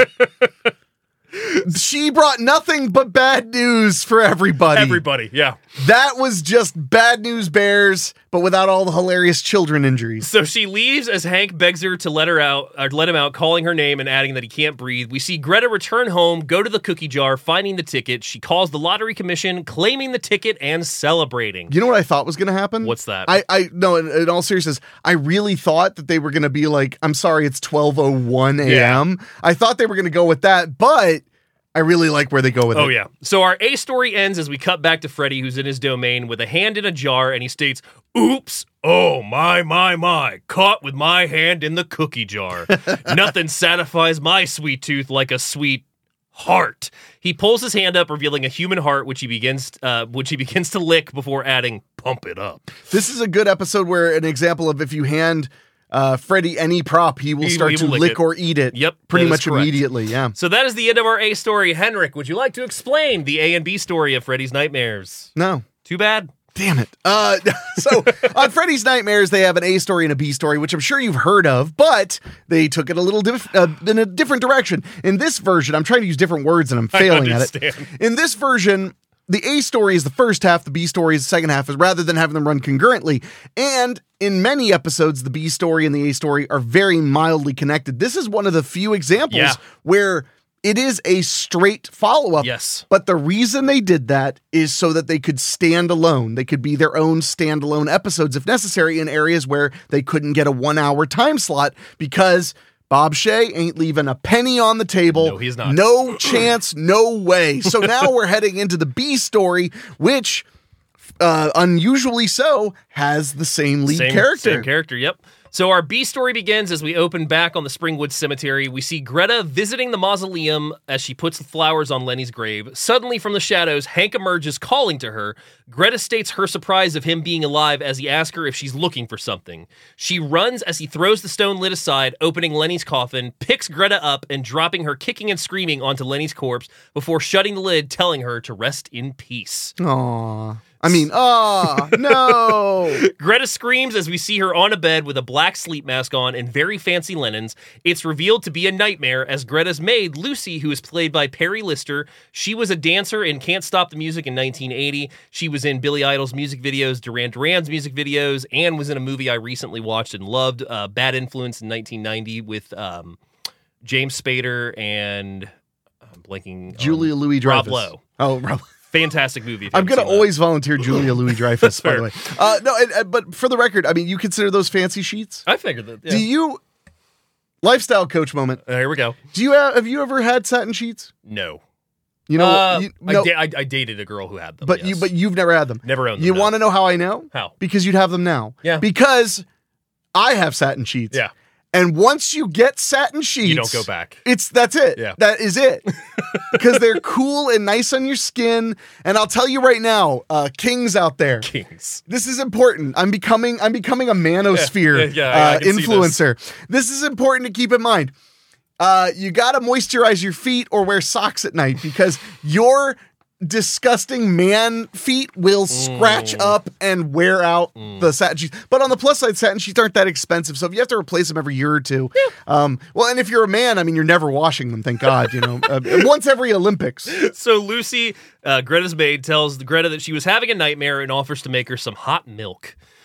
She brought nothing but bad news for everybody. Everybody, yeah. That was just bad news bears, but without all the hilarious children injuries. So she leaves as Hank begs her to let her out, or let him out, calling her name and adding that he can't breathe. We see Greta return home, go to the cookie jar, finding the ticket. She calls the lottery commission, claiming the ticket and celebrating. You know what I thought was going to happen? What's that? I, I no, in, in all seriousness, I really thought that they were going to be like, I'm sorry, it's twelve oh one a.m. Yeah. I thought they were going to go with that, but I really like where they go with Oh, it. yeah. So our A story ends as we cut back to Freddy, who's in his domain with a hand in a jar, and he states, oops, oh, my, my, my, caught with my hand in the cookie jar. Nothing satisfies my sweet tooth like a sweet heart. He pulls his hand up, revealing a human heart, which he begins uh, which he begins to lick before adding, pump it up. This is a good episode where an example of if you hand uh, Freddy any prop, he will He- start he to will lick lick it. or eat it. Yep, Pretty that is much correct. immediately, yeah. So that is the end of our A story. Henrik, would you like to explain the A and B story of Freddy's Nightmares? No. Too bad. Damn it. Uh, so on Freddy's Nightmares, they have an A story and a B story, which I'm sure you've heard of, but they took it a little diff- uh, in a different direction. In this version, I'm trying to use different words and I'm failing at it. understand. In this version, the A story is the first half, the B story is the second half, is rather than having them run concurrently. And in many episodes, the B story and the A story are very mildly connected. This is one of the few examples Yeah. where it is a straight follow-up. Yes. But the reason they did that is so that they could stand alone. They could be their own standalone episodes if necessary in areas where they couldn't get a one-hour time slot because Bob Shea ain't leaving a penny on the table. No, he's not. No chance, no way. So now we're heading into the B story, which, uh, unusually so, has the same lead Same character. Same character, yep. So our B story begins as we open back on the Springwood Cemetery. We see Greta visiting the mausoleum as she puts the flowers on Lenny's grave. Suddenly from the shadows, Hank emerges calling to her. Greta states her surprise of him being alive as he asks her if she's looking for something. She runs as he throws the stone lid aside, opening Lenny's coffin, picks Greta up and dropping her kicking and screaming onto Lenny's corpse before shutting the lid, telling her to rest in peace. Aw. I mean, oh, no. Greta screams as we see her on a bed with a black sleep mask on and very fancy linens. It's revealed to be a nightmare as Greta's maid, Lucy, who is played by Perry Lister, she was a dancer in Can't Stop the Music in nineteen eighty. She was in Billy Idol's music videos, Duran Duran's music videos, and was in a movie I recently watched and loved, uh, Bad Influence in nineteen ninety with um, James Spader and I'm blanking on- Julia Louis-Dreyfus. Rob Lowe. Oh, Rob Fantastic movie. if you I'm haven't going to seen that. always volunteer Julia Louis-Dreyfus, by fair. the way. Uh, no, and, and- but for the record, I mean, you consider those fancy sheets? I figured that. Yeah. Do you, lifestyle coach moment, Uh, here we go. do you have, have you ever had satin sheets? No. You know, Uh, you, I, no, da- I, I dated a girl who had them. but yes. you, but you've never had them. Never owned them. You no. want to know how I know? How? Because you'd have them now. Yeah. Because I have satin sheets. Yeah. And once you get satin sheets, You don't go back. It's that's it. Yeah. That is it. Because they're cool and nice on your skin. And I'll tell you right now, uh, kings out there. Kings. This is important. I'm becoming I'm becoming a manosphere Yeah, yeah, I uh, can see influencer. This. this is important to keep in mind. Uh, you got to moisturize your feet or wear socks at night because your disgusting man feet will scratch Mm. up and wear out the satin sheets. But on the plus side, satin sheets aren't that expensive. So if you have to replace them every year or two, um, well, and if you're a man, I mean, you're never washing them. Thank God, you know, uh, once every Olympics. So Lucy, uh, Greta's maid, tells Greta that she was having a nightmare and offers to make her some hot milk.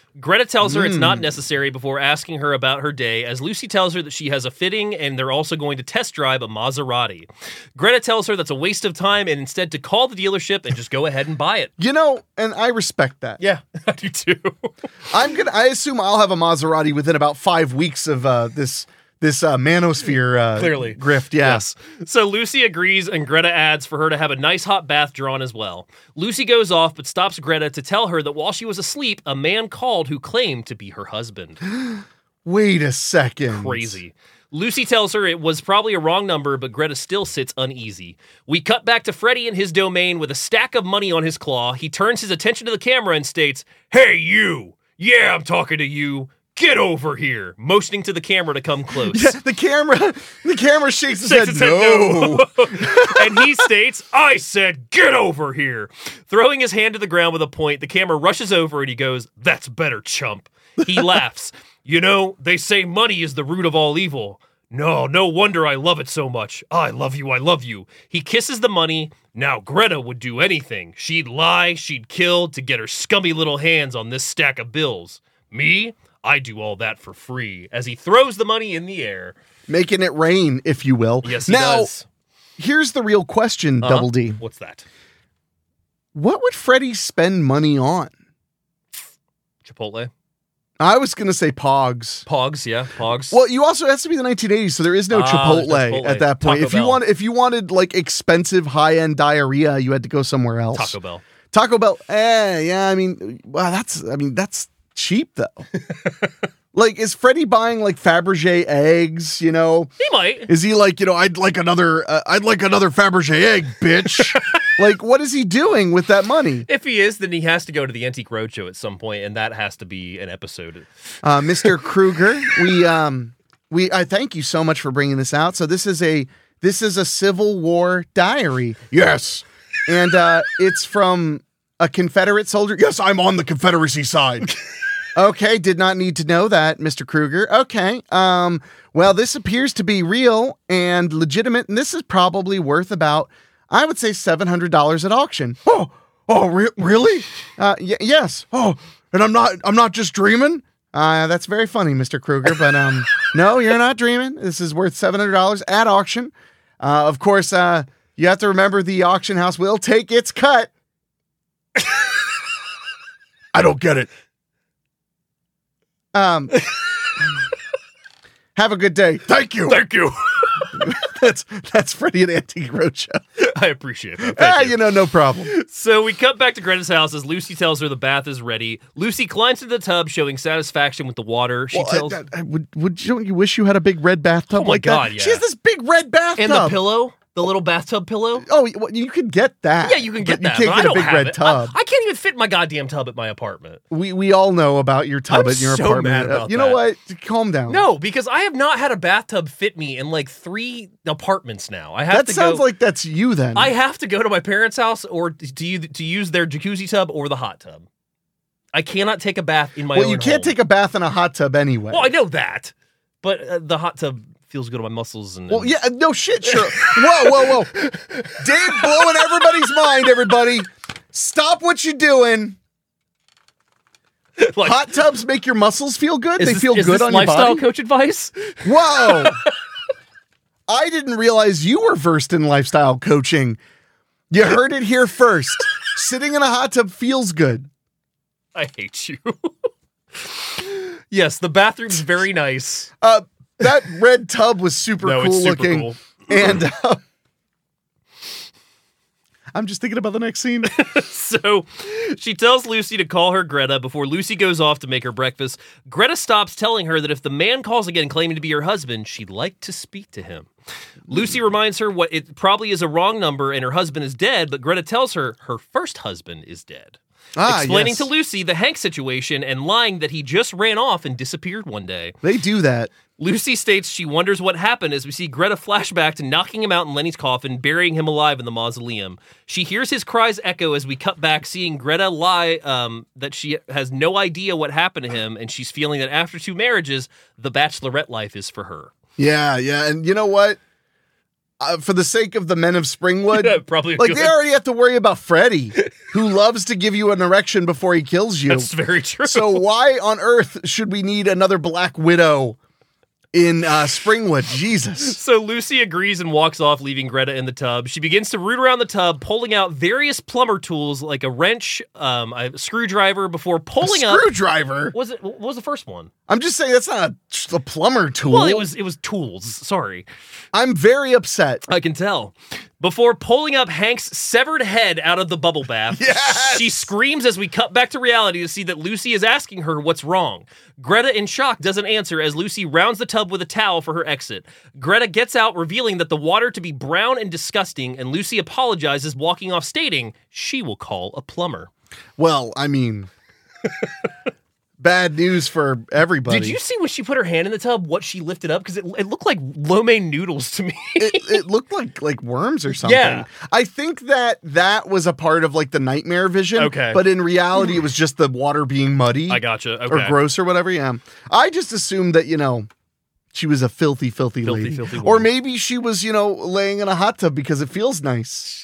Greta tells her Mm. it's not necessary before asking her about her day, as Lucy tells her that she has a fitting and they're also going to test drive a Maserati. Greta tells her that's a waste of time and instead to call the dealership and just go ahead and buy it. You know, and I respect that. Yeah, I do too. I'm gonna. I assume I'll have a Maserati within about five weeks of uh, this this uh, manosphere uh, Clearly. grift. Yes. So Lucy agrees, and Greta adds for her to have a nice hot bath drawn as well. Lucy goes off, but stops Greta to tell her that while she was asleep, a man called who claimed to be her husband. Wait a second. Crazy. Lucy tells her it was probably a wrong number, but Greta still sits uneasy. We cut back to Freddy in his domain with a stack of money on his claw. He turns his attention to the camera and states, "Hey, you! Yeah, I'm talking to you. Get over here," motioning to the camera to come close. Yeah, the camera, the camera shakes his Shakes head. his head, No. And he states, "I said, get over here." Throwing his hand to the ground with a point, the camera rushes over and he goes, "That's better, chump." He laughs. "You know, they say money is the root of all evil. No, no wonder I love it so much. I love you, I love you." He kisses the money. Now Greta would do anything. She'd lie, she'd kill to get her scummy little hands on this stack of bills. Me? I do all that for free, as he throws the money in the air. Making it rain, if you will. Yes, he now, does. Here's the real question, Uh-huh. Double D. What's that? What would Freddy spend money on? Chipotle? I was going to say Pogs. Pogs, yeah, Pogs. Well, you also it has to be the nineteen eighties, so there is no Ah, Chipotle, there's no Chipotle. at that point. Taco if you Bell. want, if you wanted like expensive high end diarrhea, you had to go somewhere else. Taco Bell. Taco Bell. Eh, yeah. I mean, wow, that's. I mean, that's cheap though. Like, is Freddy buying like Fabergé eggs? You know, He might. is he like, you know, I'd like another, uh, I'd like another Fabergé egg, bitch. Like, what is he doing with that money? If he is, then he has to go to the Antique Roadshow at some point, and that has to be an episode. Uh, Mister Kruger, we um we I thank you so much for bringing this out. So this is a this is a Civil War diary. Yes. And uh it's from a Confederate soldier. Yes, I'm on the Confederacy side. Okay, did not need to know that, Mister Kruger. Okay. Um well, this appears to be real and legitimate, and this is probably worth about, I would say, seven hundred dollars at auction. Oh, oh, re- really? Uh, y- yes. Oh, and I'm not, I'm not just dreaming. Uh, that's very funny, Mister Kruger. But um, no, you're not dreaming. This is worth seven hundred dollars at auction. Uh, of course, uh, you have to remember the auction house will take its cut. I don't get it. Um, have a good day. Thank you. Thank you. That's that's Freddy at Antique Roadshow. I appreciate that. Thank Ah, you. you know, no problem. So we cut back to Greta's house as Lucy tells her the bath is ready. Lucy climbs into the tub, showing satisfaction with the water. She Well, I- tells I, I would, would don't you wish you had a big red bathtub Oh my like God, that? yeah. She has this big red bathtub. and the pillow, the little bathtub pillow. Oh, well, you could get that. Yeah, you can get but that. You but can't I get a don't big have red it. tub. I, I can't even fit my goddamn tub at my apartment. we we all know about your tub I'm in your so apartment. mad Uh, about you know that. what? Calm down. No, because I have not had a bathtub fit me in like three apartments now. I have that to sounds go, like that's you then. I have to go to my parents' house or to use, to use their jacuzzi tub or the hot tub. I cannot take a bath in my well, own you can't home. take a bath in a hot tub anyway. Well, I know that, but uh, the hot tub feels good on my muscles. And, Well, and- yeah, no shit, sure. Whoa, whoa, whoa. Dave blowing everybody's mind, everybody. Stop what you're doing. like, Hot tubs make your muscles feel good. is They this- feel is good this on your lifestyle body. coach advice. Whoa. I didn't realize you were versed in lifestyle coaching. You heard it here first. Sitting in a hot tub feels good. I hate you. Yes, the bathroom's very nice. Uh, that red tub was super No, cool it's super looking. cool. And uh, I'm just thinking about the next scene. So she tells Lucy to call her Greta before Lucy goes off to make her breakfast. Greta stops, telling her that if the man calls again claiming to be her husband, she'd like to speak to him. Lucy reminds her what it probably is a wrong number and her husband is dead, but Greta tells her her first husband is dead. Ah, Explaining yes. to Lucy the Hank situation and lying that he just ran off and disappeared one day. They do that. Lucy states she wonders what happened as we see Greta flashback to knocking him out in Lenny's coffin, burying him alive in the mausoleum. She hears his cries echo as we cut back, seeing Greta lie um, that she has no idea what happened to him, and she's feeling that after two marriages, the bachelorette life is for her. Yeah, yeah. And you know what? uh, for the sake of the men of Springwood, Yeah, probably like good. they already have to worry about Freddy, who loves to give you an erection before he kills you. That's very true. So why on earth should we need another Black Widow in uh, Springwood? Jesus. So Lucy agrees and walks off, leaving Greta in the tub. She begins to root around the tub, pulling out various plumber tools like a wrench, um, a screwdriver, before pulling a up. screwdriver? Was it? What was the first one? I'm just saying that's not a, a plumber tool. Well, it was. It was tools. Sorry, I'm very upset. I can tell. Before pulling up Hank's severed head out of the bubble bath, Yes! she screams as we cut back to reality to see that Lucy is asking her what's wrong. Greta, in shock, doesn't answer as Lucy rounds the tub with a towel for her exit. Greta gets out, revealing that the water to be brown and disgusting, and Lucy apologizes, walking off, stating she will call a plumber. Well, I mean, bad news for everybody. Did you see when she put her hand in the tub, what she lifted up? Because it, it looked like lo mein noodles to me. it, it looked like like worms or something. Yeah. I think that that was a part of like the nightmare vision. Okay. But in reality, it was just the water being muddy. I gotcha. Okay. Or gross or whatever. Yeah. I just assumed that, you know, she was a filthy, filthy, Filthy, lady. filthy or woman. maybe she was, you know, laying in a hot tub because it feels nice.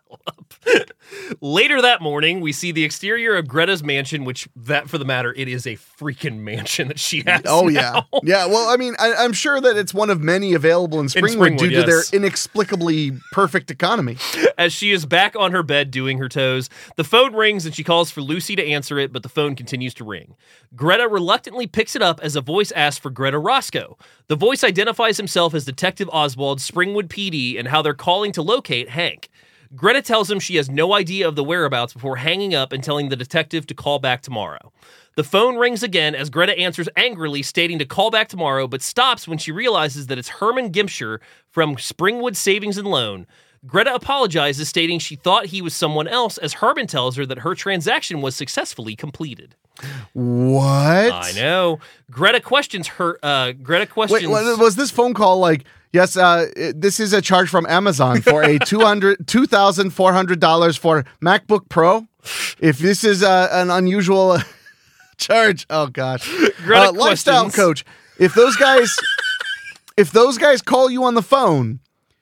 Later that morning, we see the exterior of Greta's mansion, which, that for the matter, it is a freaking mansion that she has. Oh, now. yeah. Yeah. Well, I mean, I, I'm sure that it's one of many available in Springwood, Springwood, due yes. to their inexplicably perfect economy. As she is back on her bed doing her toes, the phone rings and she calls for Lucy to answer it, but the phone continues to ring. Greta reluctantly picks it up as a voice asks for Greta Roscoe. The voice identifies himself as Detective Oswald, Springwood P D, and how they're calling to locate Hank. Greta tells him she has no idea of the whereabouts before hanging up and telling the detective to call back tomorrow. The phone rings again as Greta answers angrily, stating to call back tomorrow, but stops when she realizes that it's Herman Gimpshire from Springwood Savings and Loan. Greta apologizes, stating she thought he was someone else, as Herman tells her that her transaction was successfully completed. What? I know. Greta questions her. Uh, Greta questions. Wait, wa- was this phone call like, yes, uh, it- this is a charge from Amazon for a two hundred two thousand four hundred dollars for MacBook Pro? If this is uh, an unusual uh, charge, oh gosh. Greta Uh, lifestyle questions- coach, if those guys, if those guys call you on the phone,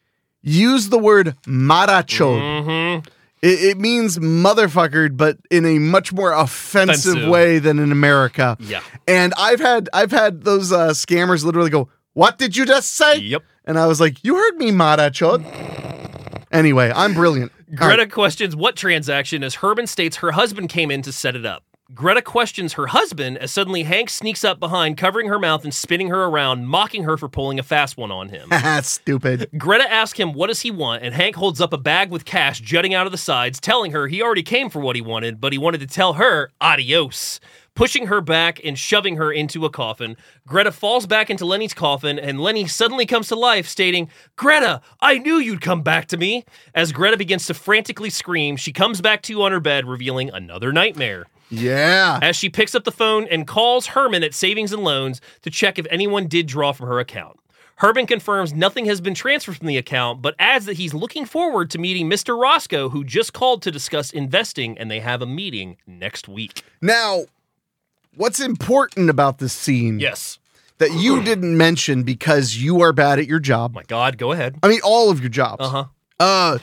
use the word maracho. Mm-hmm. It, it means motherfuckered, but in a much more offensive, Offensive. way than in America. Yeah. And I've had I've had those uh, scammers literally go, "What did you just say?" Yep. And I was like, "You heard me, maracho." Anyway, I'm brilliant. All Greta right. questions what transaction as Herman states her husband came in to set it up. Greta questions her husband as suddenly Hank sneaks up behind, covering her mouth and spinning her around, mocking her for pulling a fast one on him. Stupid. Greta asks him what does he want, and Hank holds up a bag with cash jutting out of the sides, telling her he already came for what he wanted, but he wanted to tell her adios. Pushing her back and shoving her into a coffin, Greta falls back into Lenny's coffin, and Lenny suddenly comes to life, stating, "Greta, I knew you'd come back to me." As Greta begins to frantically scream, she comes back to on her bed, revealing another nightmare. Yeah. As she picks up the phone and calls Herman at Savings and Loans to check if anyone did draw from her account. Herman confirms nothing has been transferred from the account, but adds that he's looking forward to meeting Mister Roscoe, who just called to discuss investing, and they have a meeting next week. Now, what's important about this scene Yes. that you didn't mention because you are bad at your job? My God, go ahead. I mean, all of your jobs. Uh-huh. Uh,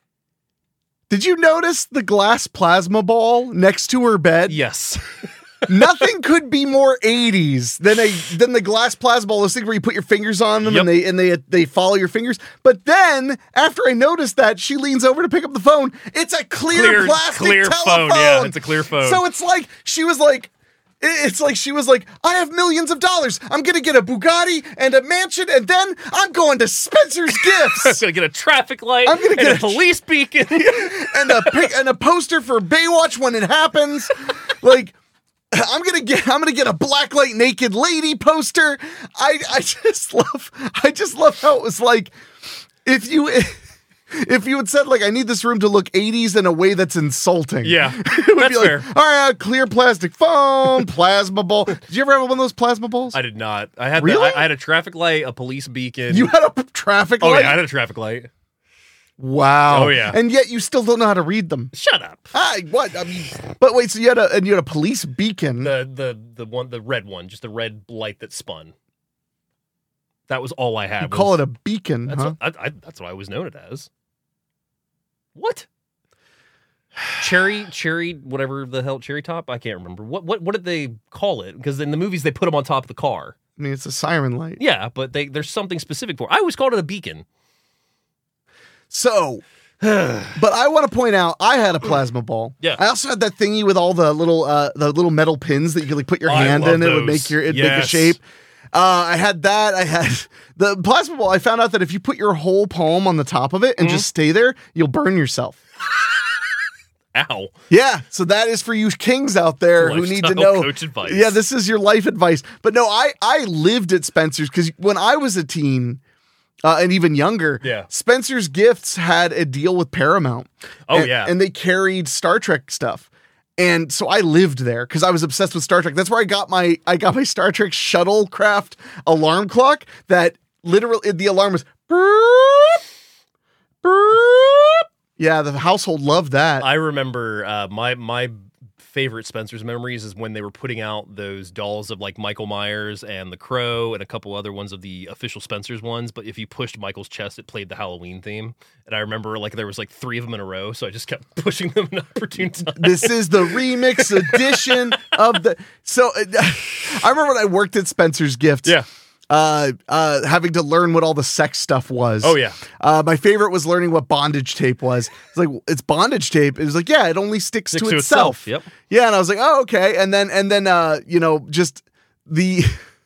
did you notice the glass plasma ball next to her bed? Yes. Nothing could be more eighties than a than the glass plasma ball. Those things where you put your fingers on them Yep. and they and they they follow your fingers. But then after I noticed that, she leans over to pick up the phone. It's a clear, Clear- plastic clear telephone. phone, yeah, it's a clear phone. So it's like she was like. It's like she was like, I have millions of dollars. I'm going to get a Bugatti and a mansion, and then I'm going to Spencer's I'm Gifts going to get a traffic light I'm gonna and get a a- police beacon. and a pic- and a poster for Baywatch when it happens. Like, I'm gonna get I'm gonna get a blacklight naked lady poster. I I just love I just love how it was like if you. If you had said, like, I need this room to look eighties in a way that's insulting. Yeah, it would that's be like, fair. all right, clear plastic phone, plasma ball. Did you ever have one of those plasma balls? I did not. I had the, Really? I, I had a traffic light, a police beacon. You had a p- traffic oh, light? yeah, I had a traffic light. Wow. Oh, yeah. And yet you still don't know how to read them. Shut up. Hi, what? I mean, but wait, so you had a and you had a police beacon. The the the one the red one, just the red light that spun. That was all I had. You call it a beacon, That's, huh? what, I, I, that's what I was known it as. What? Cherry, cherry, whatever the hell, cherry top? I can't remember. What what what did they call it? Because in the movies, they put them on top of the car. I mean, it's a siren light. Yeah, but they there's something specific for it. I always called it a beacon. So, but I want to point out, I had a plasma ball. Yeah. I also had that thingy with all the little uh, the little metal pins that you could like put your I hand love in. It would those. make your it'd make a Yes. shape. Uh, I had that. I had the plasma ball. I found out that if you put your whole palm on the top of it and Mm-hmm. just stay there, you'll burn yourself. Ow. Yeah, so that is for you kings out there who need to Lifestyle know. coach advice. Yeah, this is your life advice. But no, I I lived at Spencer's because when I was a teen uh, and even younger, Yeah. Spencer's Gifts had a deal with Paramount. Oh, And- yeah. and they carried Star Trek stuff. And so I lived there because I was obsessed with Star Trek. That's where I got my I got my Star Trek shuttlecraft alarm clock. That literally the alarm was. Burp, burp. Yeah, the household loved that. I remember uh, my my favorite Spencer's memories is when they were putting out those dolls of like Michael Myers and the Crow and a couple other ones of the official Spencer's ones. But if you pushed Michael's chest, it played the Halloween theme. And I remember like there was like three of them in a row, so I just kept pushing them in opportune time. This is the remix edition of the. So uh, I remember when I worked at Spencer's Gifts. Yeah. Uh, uh, having to learn what all the sex stuff was. Oh, yeah. Uh, my favorite was learning what bondage tape was. It's like, it's bondage tape. It was like, yeah, it only sticks, Sticks to, to itself. itself, yep. Yeah, and I was like, oh, okay. And then, and then, uh, you know, just the.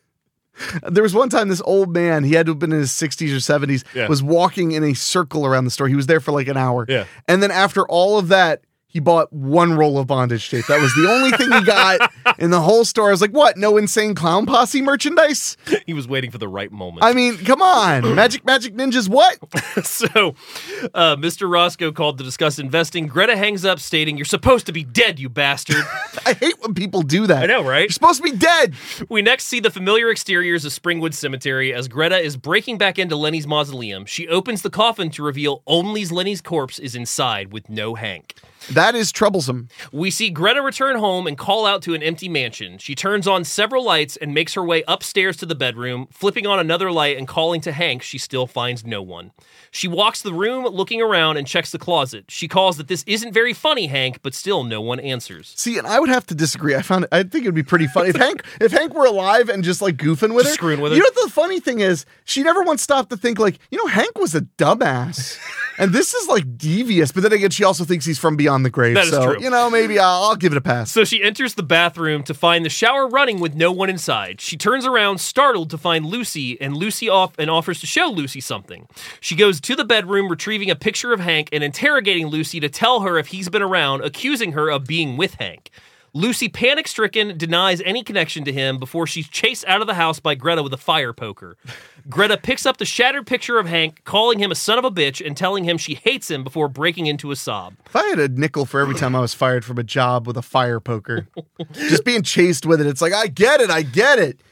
There was one time this old man, he had to have been in his sixties or seventies, Yeah. was walking in a circle around the store. He was there for like an hour. Yeah. And then after all of that, he bought one roll of bondage tape. That was the only thing he got in the whole store. I was like, what? No Insane Clown Posse merchandise? He was waiting for the right moment. I mean, come on. Magic Magic Ninjas, what? So, uh, Mister Roscoe called to discuss investing. Greta hangs up, stating, "You're supposed to be dead, you bastard." I hate when people do that. I know, right? You're supposed to be dead. We next see the familiar exteriors of Springwood Cemetery as Greta is breaking back into Lenny's mausoleum. She opens the coffin to reveal only Lenny's corpse is inside with no Hank. That is troublesome. We see Greta return home and call out to an empty mansion. She turns on several lights and makes her way upstairs to the bedroom. Flipping on another light and calling to Hank, she still finds no one. She walks the room, looking around, and checks the closet. She calls that this isn't very funny, Hank, but still no one answers. See, and I would have to disagree. I found it, I think it would be pretty funny if Hank if Hank were alive and just like goofing with Just her. screwing with You her. know what the funny thing is? She never once stopped to think like, you know, Hank was a dumbass. And this is like devious, but then again, she also thinks he's from beyond the grave. That is so, true. you know, maybe I'll, I'll give it a pass. So she enters the bathroom to find the shower running with no one inside. She turns around, startled, to find Lucy, and Lucy off and offers to show Lucy something. She goes to the bedroom, retrieving a picture of Hank and interrogating Lucy to tell her if he's been around, accusing her of being with Hank. Lucy, panic-stricken, denies any connection to him before she's chased out of the house by Greta with a fire poker. Greta picks up the shattered picture of Hank, calling him a son of a bitch and telling him she hates him before breaking into a sob. If I had a nickel for every time I was fired from a job with a fire poker, just being chased with it, it's like, I get it, I get it.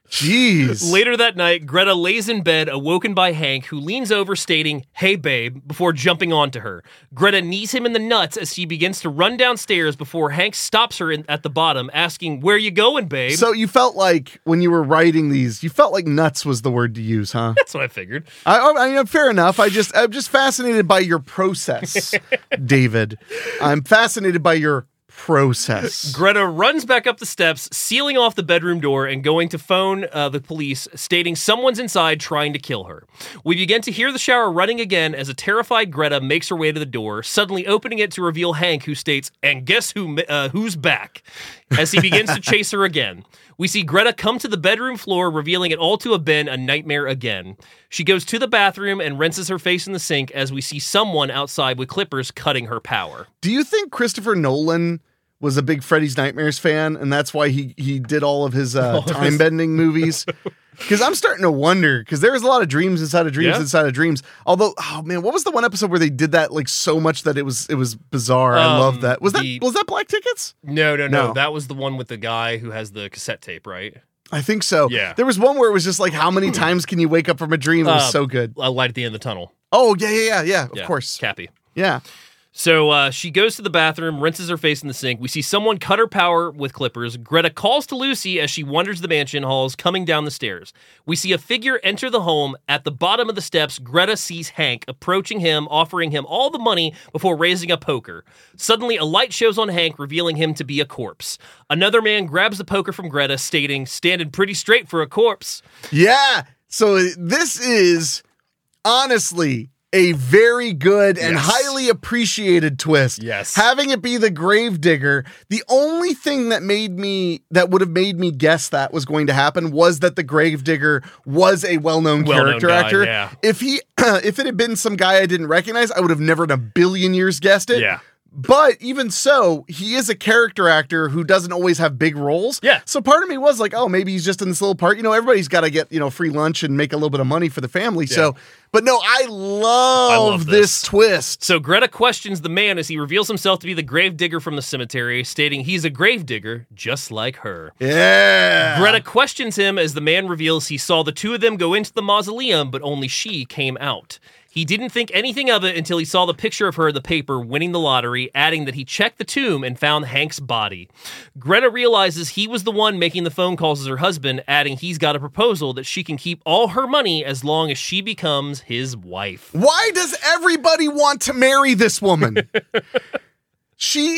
Jeez. Later that night, Greta lays in bed, awoken by Hank, who leans over stating, "Hey, babe," before jumping onto her. Greta knees him in the nuts as she begins to run downstairs before Hank stops her in, at the bottom, asking, "Where you going, babe?" So you felt like when you were writing these, you felt like nuts was the word to use, huh? That's what I figured. I, I mean, fair enough. I just, I'm just fascinated by your process, David. I'm fascinated by your process. Greta runs back up the steps, sealing off the bedroom door and going to phone uh, the police, stating someone's inside trying to kill her. We begin to hear the shower running again as a terrified Greta makes her way to the door, suddenly opening it to reveal Hank, who states, "And guess who? Uh, who's back?" as he begins to chase her again. We see Greta come to the bedroom floor, revealing it all to have been a nightmare again. She goes to the bathroom and rinses her face in the sink as we see someone outside with clippers cutting her power. Do you think Christopher Nolan was a big Freddy's Nightmares fan, and that's why he he did all of his uh, time bending movies? Because I'm starting to wonder, because there was a lot of dreams inside of dreams Yeah. inside of dreams. Although, oh man, what was the one episode where they did that like so much that it was it was bizarre? I Um, love that. Was the- that was that Black Tickets? No, no, no, No. That was the one with the guy who has the cassette tape, right? I think so. Yeah. There was one where it was just like, how many times can you wake up from a dream? It was Uh, so good. A light at the end of the tunnel. Oh yeah, yeah, yeah, yeah. Of Yeah, course. Cappy. Yeah. So uh, she goes to the bathroom, rinses her face in the sink. We see someone cut her power with clippers. Greta calls to Lucy as she wanders the mansion halls, coming down the stairs. We see a figure enter the home. At the bottom of the steps, Greta sees Hank approaching him, offering him all the money before raising a poker. Suddenly, a light shows on Hank, revealing him to be a corpse. Another man grabs the poker from Greta, stating, "Standing pretty straight for a corpse." Yeah. So this is honestly a very good and Yes. highly appreciated twist. Yes. Having it be the Gravedigger, the only thing that made me, that would have made me guess that was going to happen was that the Gravedigger was a well-known, Well-known character guy, actor. yeah. If he, if it had been some guy I didn't recognize, I would have never in a billion years guessed it. Yeah. But even so, he is a character actor who doesn't always have big roles. Yeah. So part of me was like, oh, maybe he's just in this little part. You know, everybody's got to get, you know, free lunch and make a little bit of money for the family. So, but no, I love, I love this. this. twist. So Greta questions the man as he reveals himself to be the gravedigger from the cemetery, stating he's a gravedigger just like her. Yeah. Greta questions him as the man reveals he saw the two of them go into the mausoleum, but only she came out. He didn't think anything of it until he saw the picture of her in the paper winning the lottery, adding that he checked the tomb and found Hank's body. Greta realizes he was the one making the phone calls as her husband, adding he's got a proposal that she can keep all her money as long as she becomes his wife. Why does everybody want to marry this woman? she...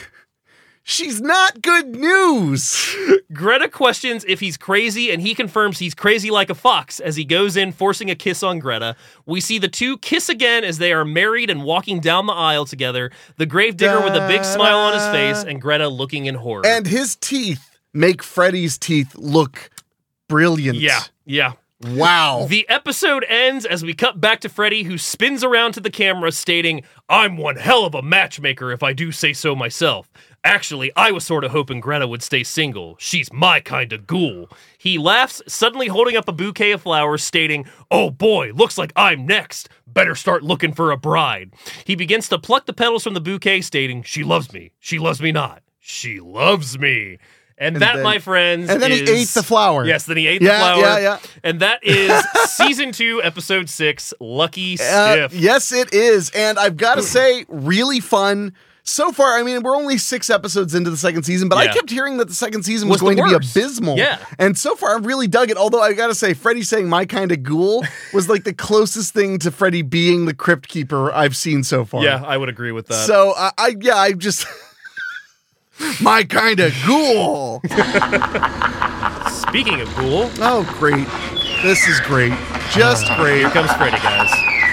She's not good news. Greta questions if he's crazy, and he confirms he's crazy like a fox as he goes in, forcing a kiss on Greta. We see the two kiss again as they are married and walking down the aisle together, the gravedigger with a big smile on his face, and Greta looking in horror. And his teeth make Freddy's teeth look brilliant. yeah, yeah. Wow. The episode ends as we cut back to Freddy, who spins around to the camera stating, "I'm one hell of a matchmaker if I do say so myself. Actually, I was sort of hoping Greta would stay single. She's my kind of ghoul." He laughs, suddenly holding up a bouquet of flowers, stating, "Oh boy, looks like I'm next. Better start looking for a bride." He begins to pluck the petals from the bouquet, stating, "She loves me. She loves me not. She loves me." And, And that, then- my friends, and then is... he ate the flower. Yes, then he ate Yeah, the flower. yeah, yeah. And that is season two, episode six, Lucky Uh, Stiff. yes, it is. And I've got to say, really fun. So far, I mean, we're only six episodes into the second season, but I Yeah. kept hearing that the second season was, Was the going to be worst. abysmal. Yeah. And so far, I really dug it. Although I got to say, Freddy saying my kind of ghoul was like the closest thing to Freddy being the Crypt Keeper I've seen so far. Yeah, I would agree with that. So, uh, I, yeah, I just. my kind of ghoul. Speaking of ghoul, Oh, great. This is great. Just great. here comes Freddy, guys.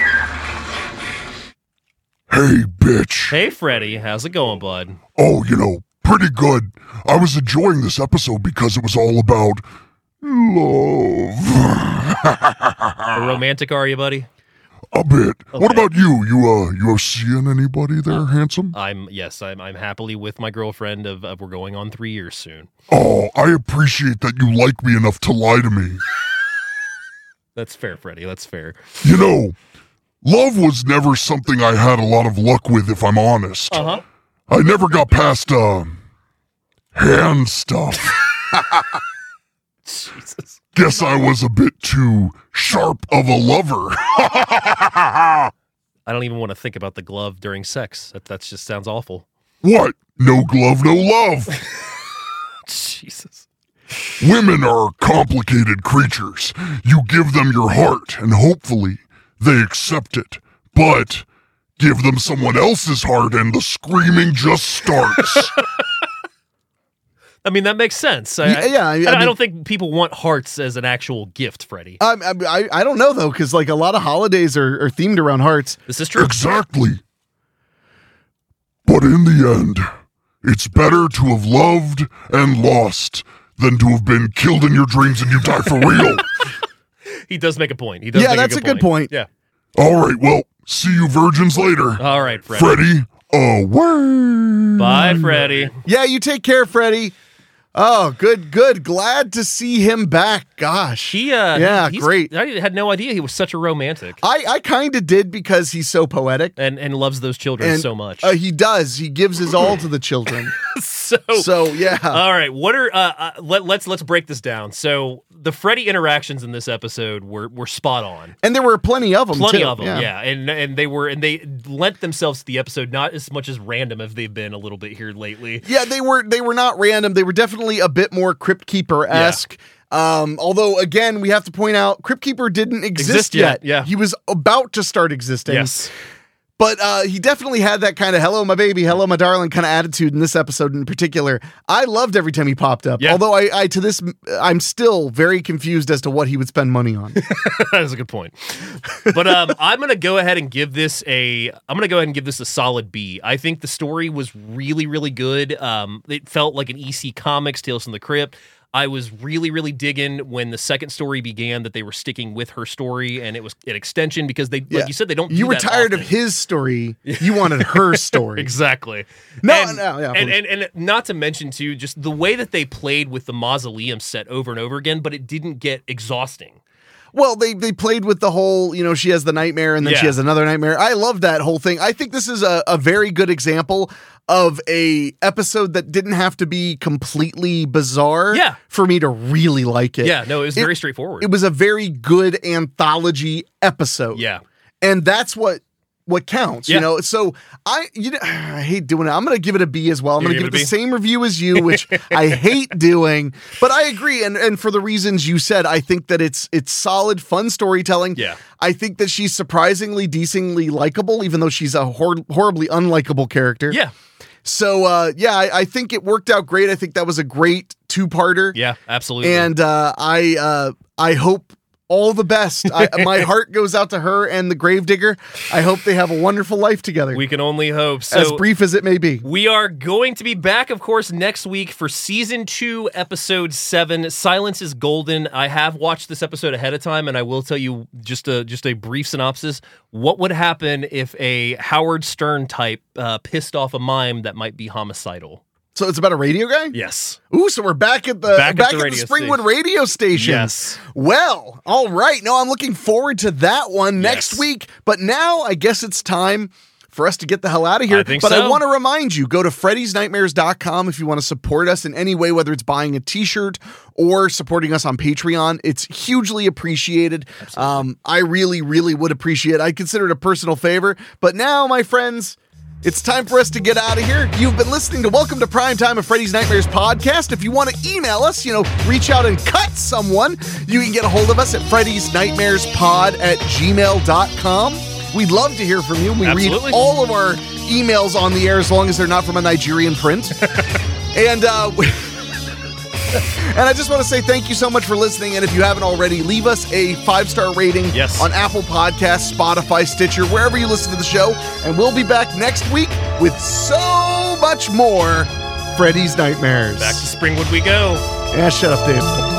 Hey, bitch. Hey, Freddy, how's it going, bud? Oh, you know, pretty good. I was enjoying this episode because it was all about love. How romantic are you, buddy? A bit. What Okay. about you? You, uh, you have seeing anybody there, handsome? I'm yes, I'm I'm happily with my girlfriend. Of, of we're going on three years soon. Oh, I appreciate that you like me enough to lie to me. That's fair, Freddy. That's fair. You know, love was never something I had a lot of luck with, if I'm honest. Uh huh. I never got past, uh, hand stuff. Jesus. Guess I was a bit too sharp of a lover. I don't even want to think about the glove during sex. That that just sounds awful. What? No glove, no love. Jesus. Women are complicated creatures. You give them your heart, and hopefully they accept it. But give them someone else's heart, and the screaming just starts. I mean, that makes sense. I, Yeah, yeah, I- I, I I mean- don't think people want hearts as an actual gift, Freddy. Um, I, I, I don't know, though, because like a lot of holidays are, are themed around hearts. This is true. Exactly. But in the end, it's better to have loved and lost than to have been killed in your dreams and you die for real. He does make a point. He does. Yeah, make that's a a good, good point. Yeah. All right, well, see you virgins later. All right, Freddy. Freddy, away. Bye, Freddy. Yeah, you take care, Freddy. Oh, good, good. Glad to see him back. Gosh. He, uh, yeah, he's- great. I had no idea he was such a romantic I, I kind of did because he's so poetic. and, and loves those children And so much. Uh, he does. He gives his all to the children. so, So, yeah. all right, what are uh, uh, let, let's let's break this down. So the Freddy interactions in this episode were were spot on. And there were plenty of them, Plenty too. of them, yeah. and and they were and they lent themselves to the episode not as much as random as they've been a little bit here lately. Yeah, they were they were not random. They were definitely a bit more Crypt Keeper-esque. Um, although, again, we have to point out, Crypt Keeper didn't exist, Exist yet, yeah. He was about to start existing. Yes, But uh, he definitely had that kind of hello, my baby, hello, my darling kind of attitude in this episode in particular. I loved every time he popped up. Yeah. Although I, I, to this, I'm still very confused as to what he would spend money on. that is a good point. But um, I'm gonna go ahead and give this a. I'm gonna go ahead and give this a solid B. I think the story was really, really good. Um, it felt like an E C Comics Tales from the Crypt. I was really, really digging when the second story began that they were sticking with her story and it was an extension because they, Yeah. like you said, they don't. Do You were that tired often. of his story. You wanted her story. Exactly. No, and, no, yeah, and, please. and and not to mention too, just the way that they played with the mausoleum set over and over again, but it didn't get exhausting. Well, they they played with the whole, you know, she has the nightmare and then she Yeah. has another nightmare. I love that whole thing. I think this is a, a very good example of a episode that didn't have to be completely bizarre Yeah. for me to really like it. Yeah, no, it was very It- straightforward. It was a very good anthology episode. yeah. And that's what what counts, Yeah. you know. So I you know, I hate doing it. I'm going to give it a B as well. I'm You're going to give it gonna the give it a same review as you, which I hate doing, but I agree. And and for the reasons you said, I think that it's it's solid, fun storytelling. Yeah. I think that she's surprisingly, decently likable, even though she's a hor- horribly unlikable character. Yeah. So uh, yeah, I, I think it worked out great. I think that was a great two-parter. Yeah, absolutely. And uh, I uh, I hope all the best. I, my heart goes out to her and the Gravedigger. I hope they have a wonderful life together, we can only hope. So as brief as it may be. we are going to be back, of course, next week for season two, episode seven. Silence is Golden. I have watched this episode ahead of time, and I will tell you just a just a brief synopsis. What would happen if a Howard Stern type uh, pissed off a mime that might be homicidal? So it's about a radio guy? Yes. Ooh, so we're back at the Back back, at the at the radio Springwood station. radio station. Yes. Well, all right. No, I'm looking forward to that one next Yes. week. But now I guess it's time for us to get the hell out of here. I think but so. I want to remind you, go to freddys nightmares dot com if you want to support us in any way, whether it's buying a t-shirt or supporting us on Patreon. It's hugely appreciated. Um, I really, really would appreciate it. I consider it a personal favor. But now, my friends, it's time for us to get out of here. You've been listening to Welcome to Primetime, a Freddy's Nightmares podcast. If you want to email us, you know, reach out and cut someone, you can get a hold of us at freddys nightmares pod at gmail dot com. We'd love to hear from you. We Absolutely. read all of our emails on the air as long as they're not from a Nigerian print. and uh, and I just want to say thank you so much for listening. And if you haven't already, leave us a five-star rating Yes. on Apple Podcasts, Spotify, Stitcher, wherever you listen to the show. And we'll be back next week with so much more Freddy's Nightmares. Back to Springwood we go. Yeah, shut up, Dave.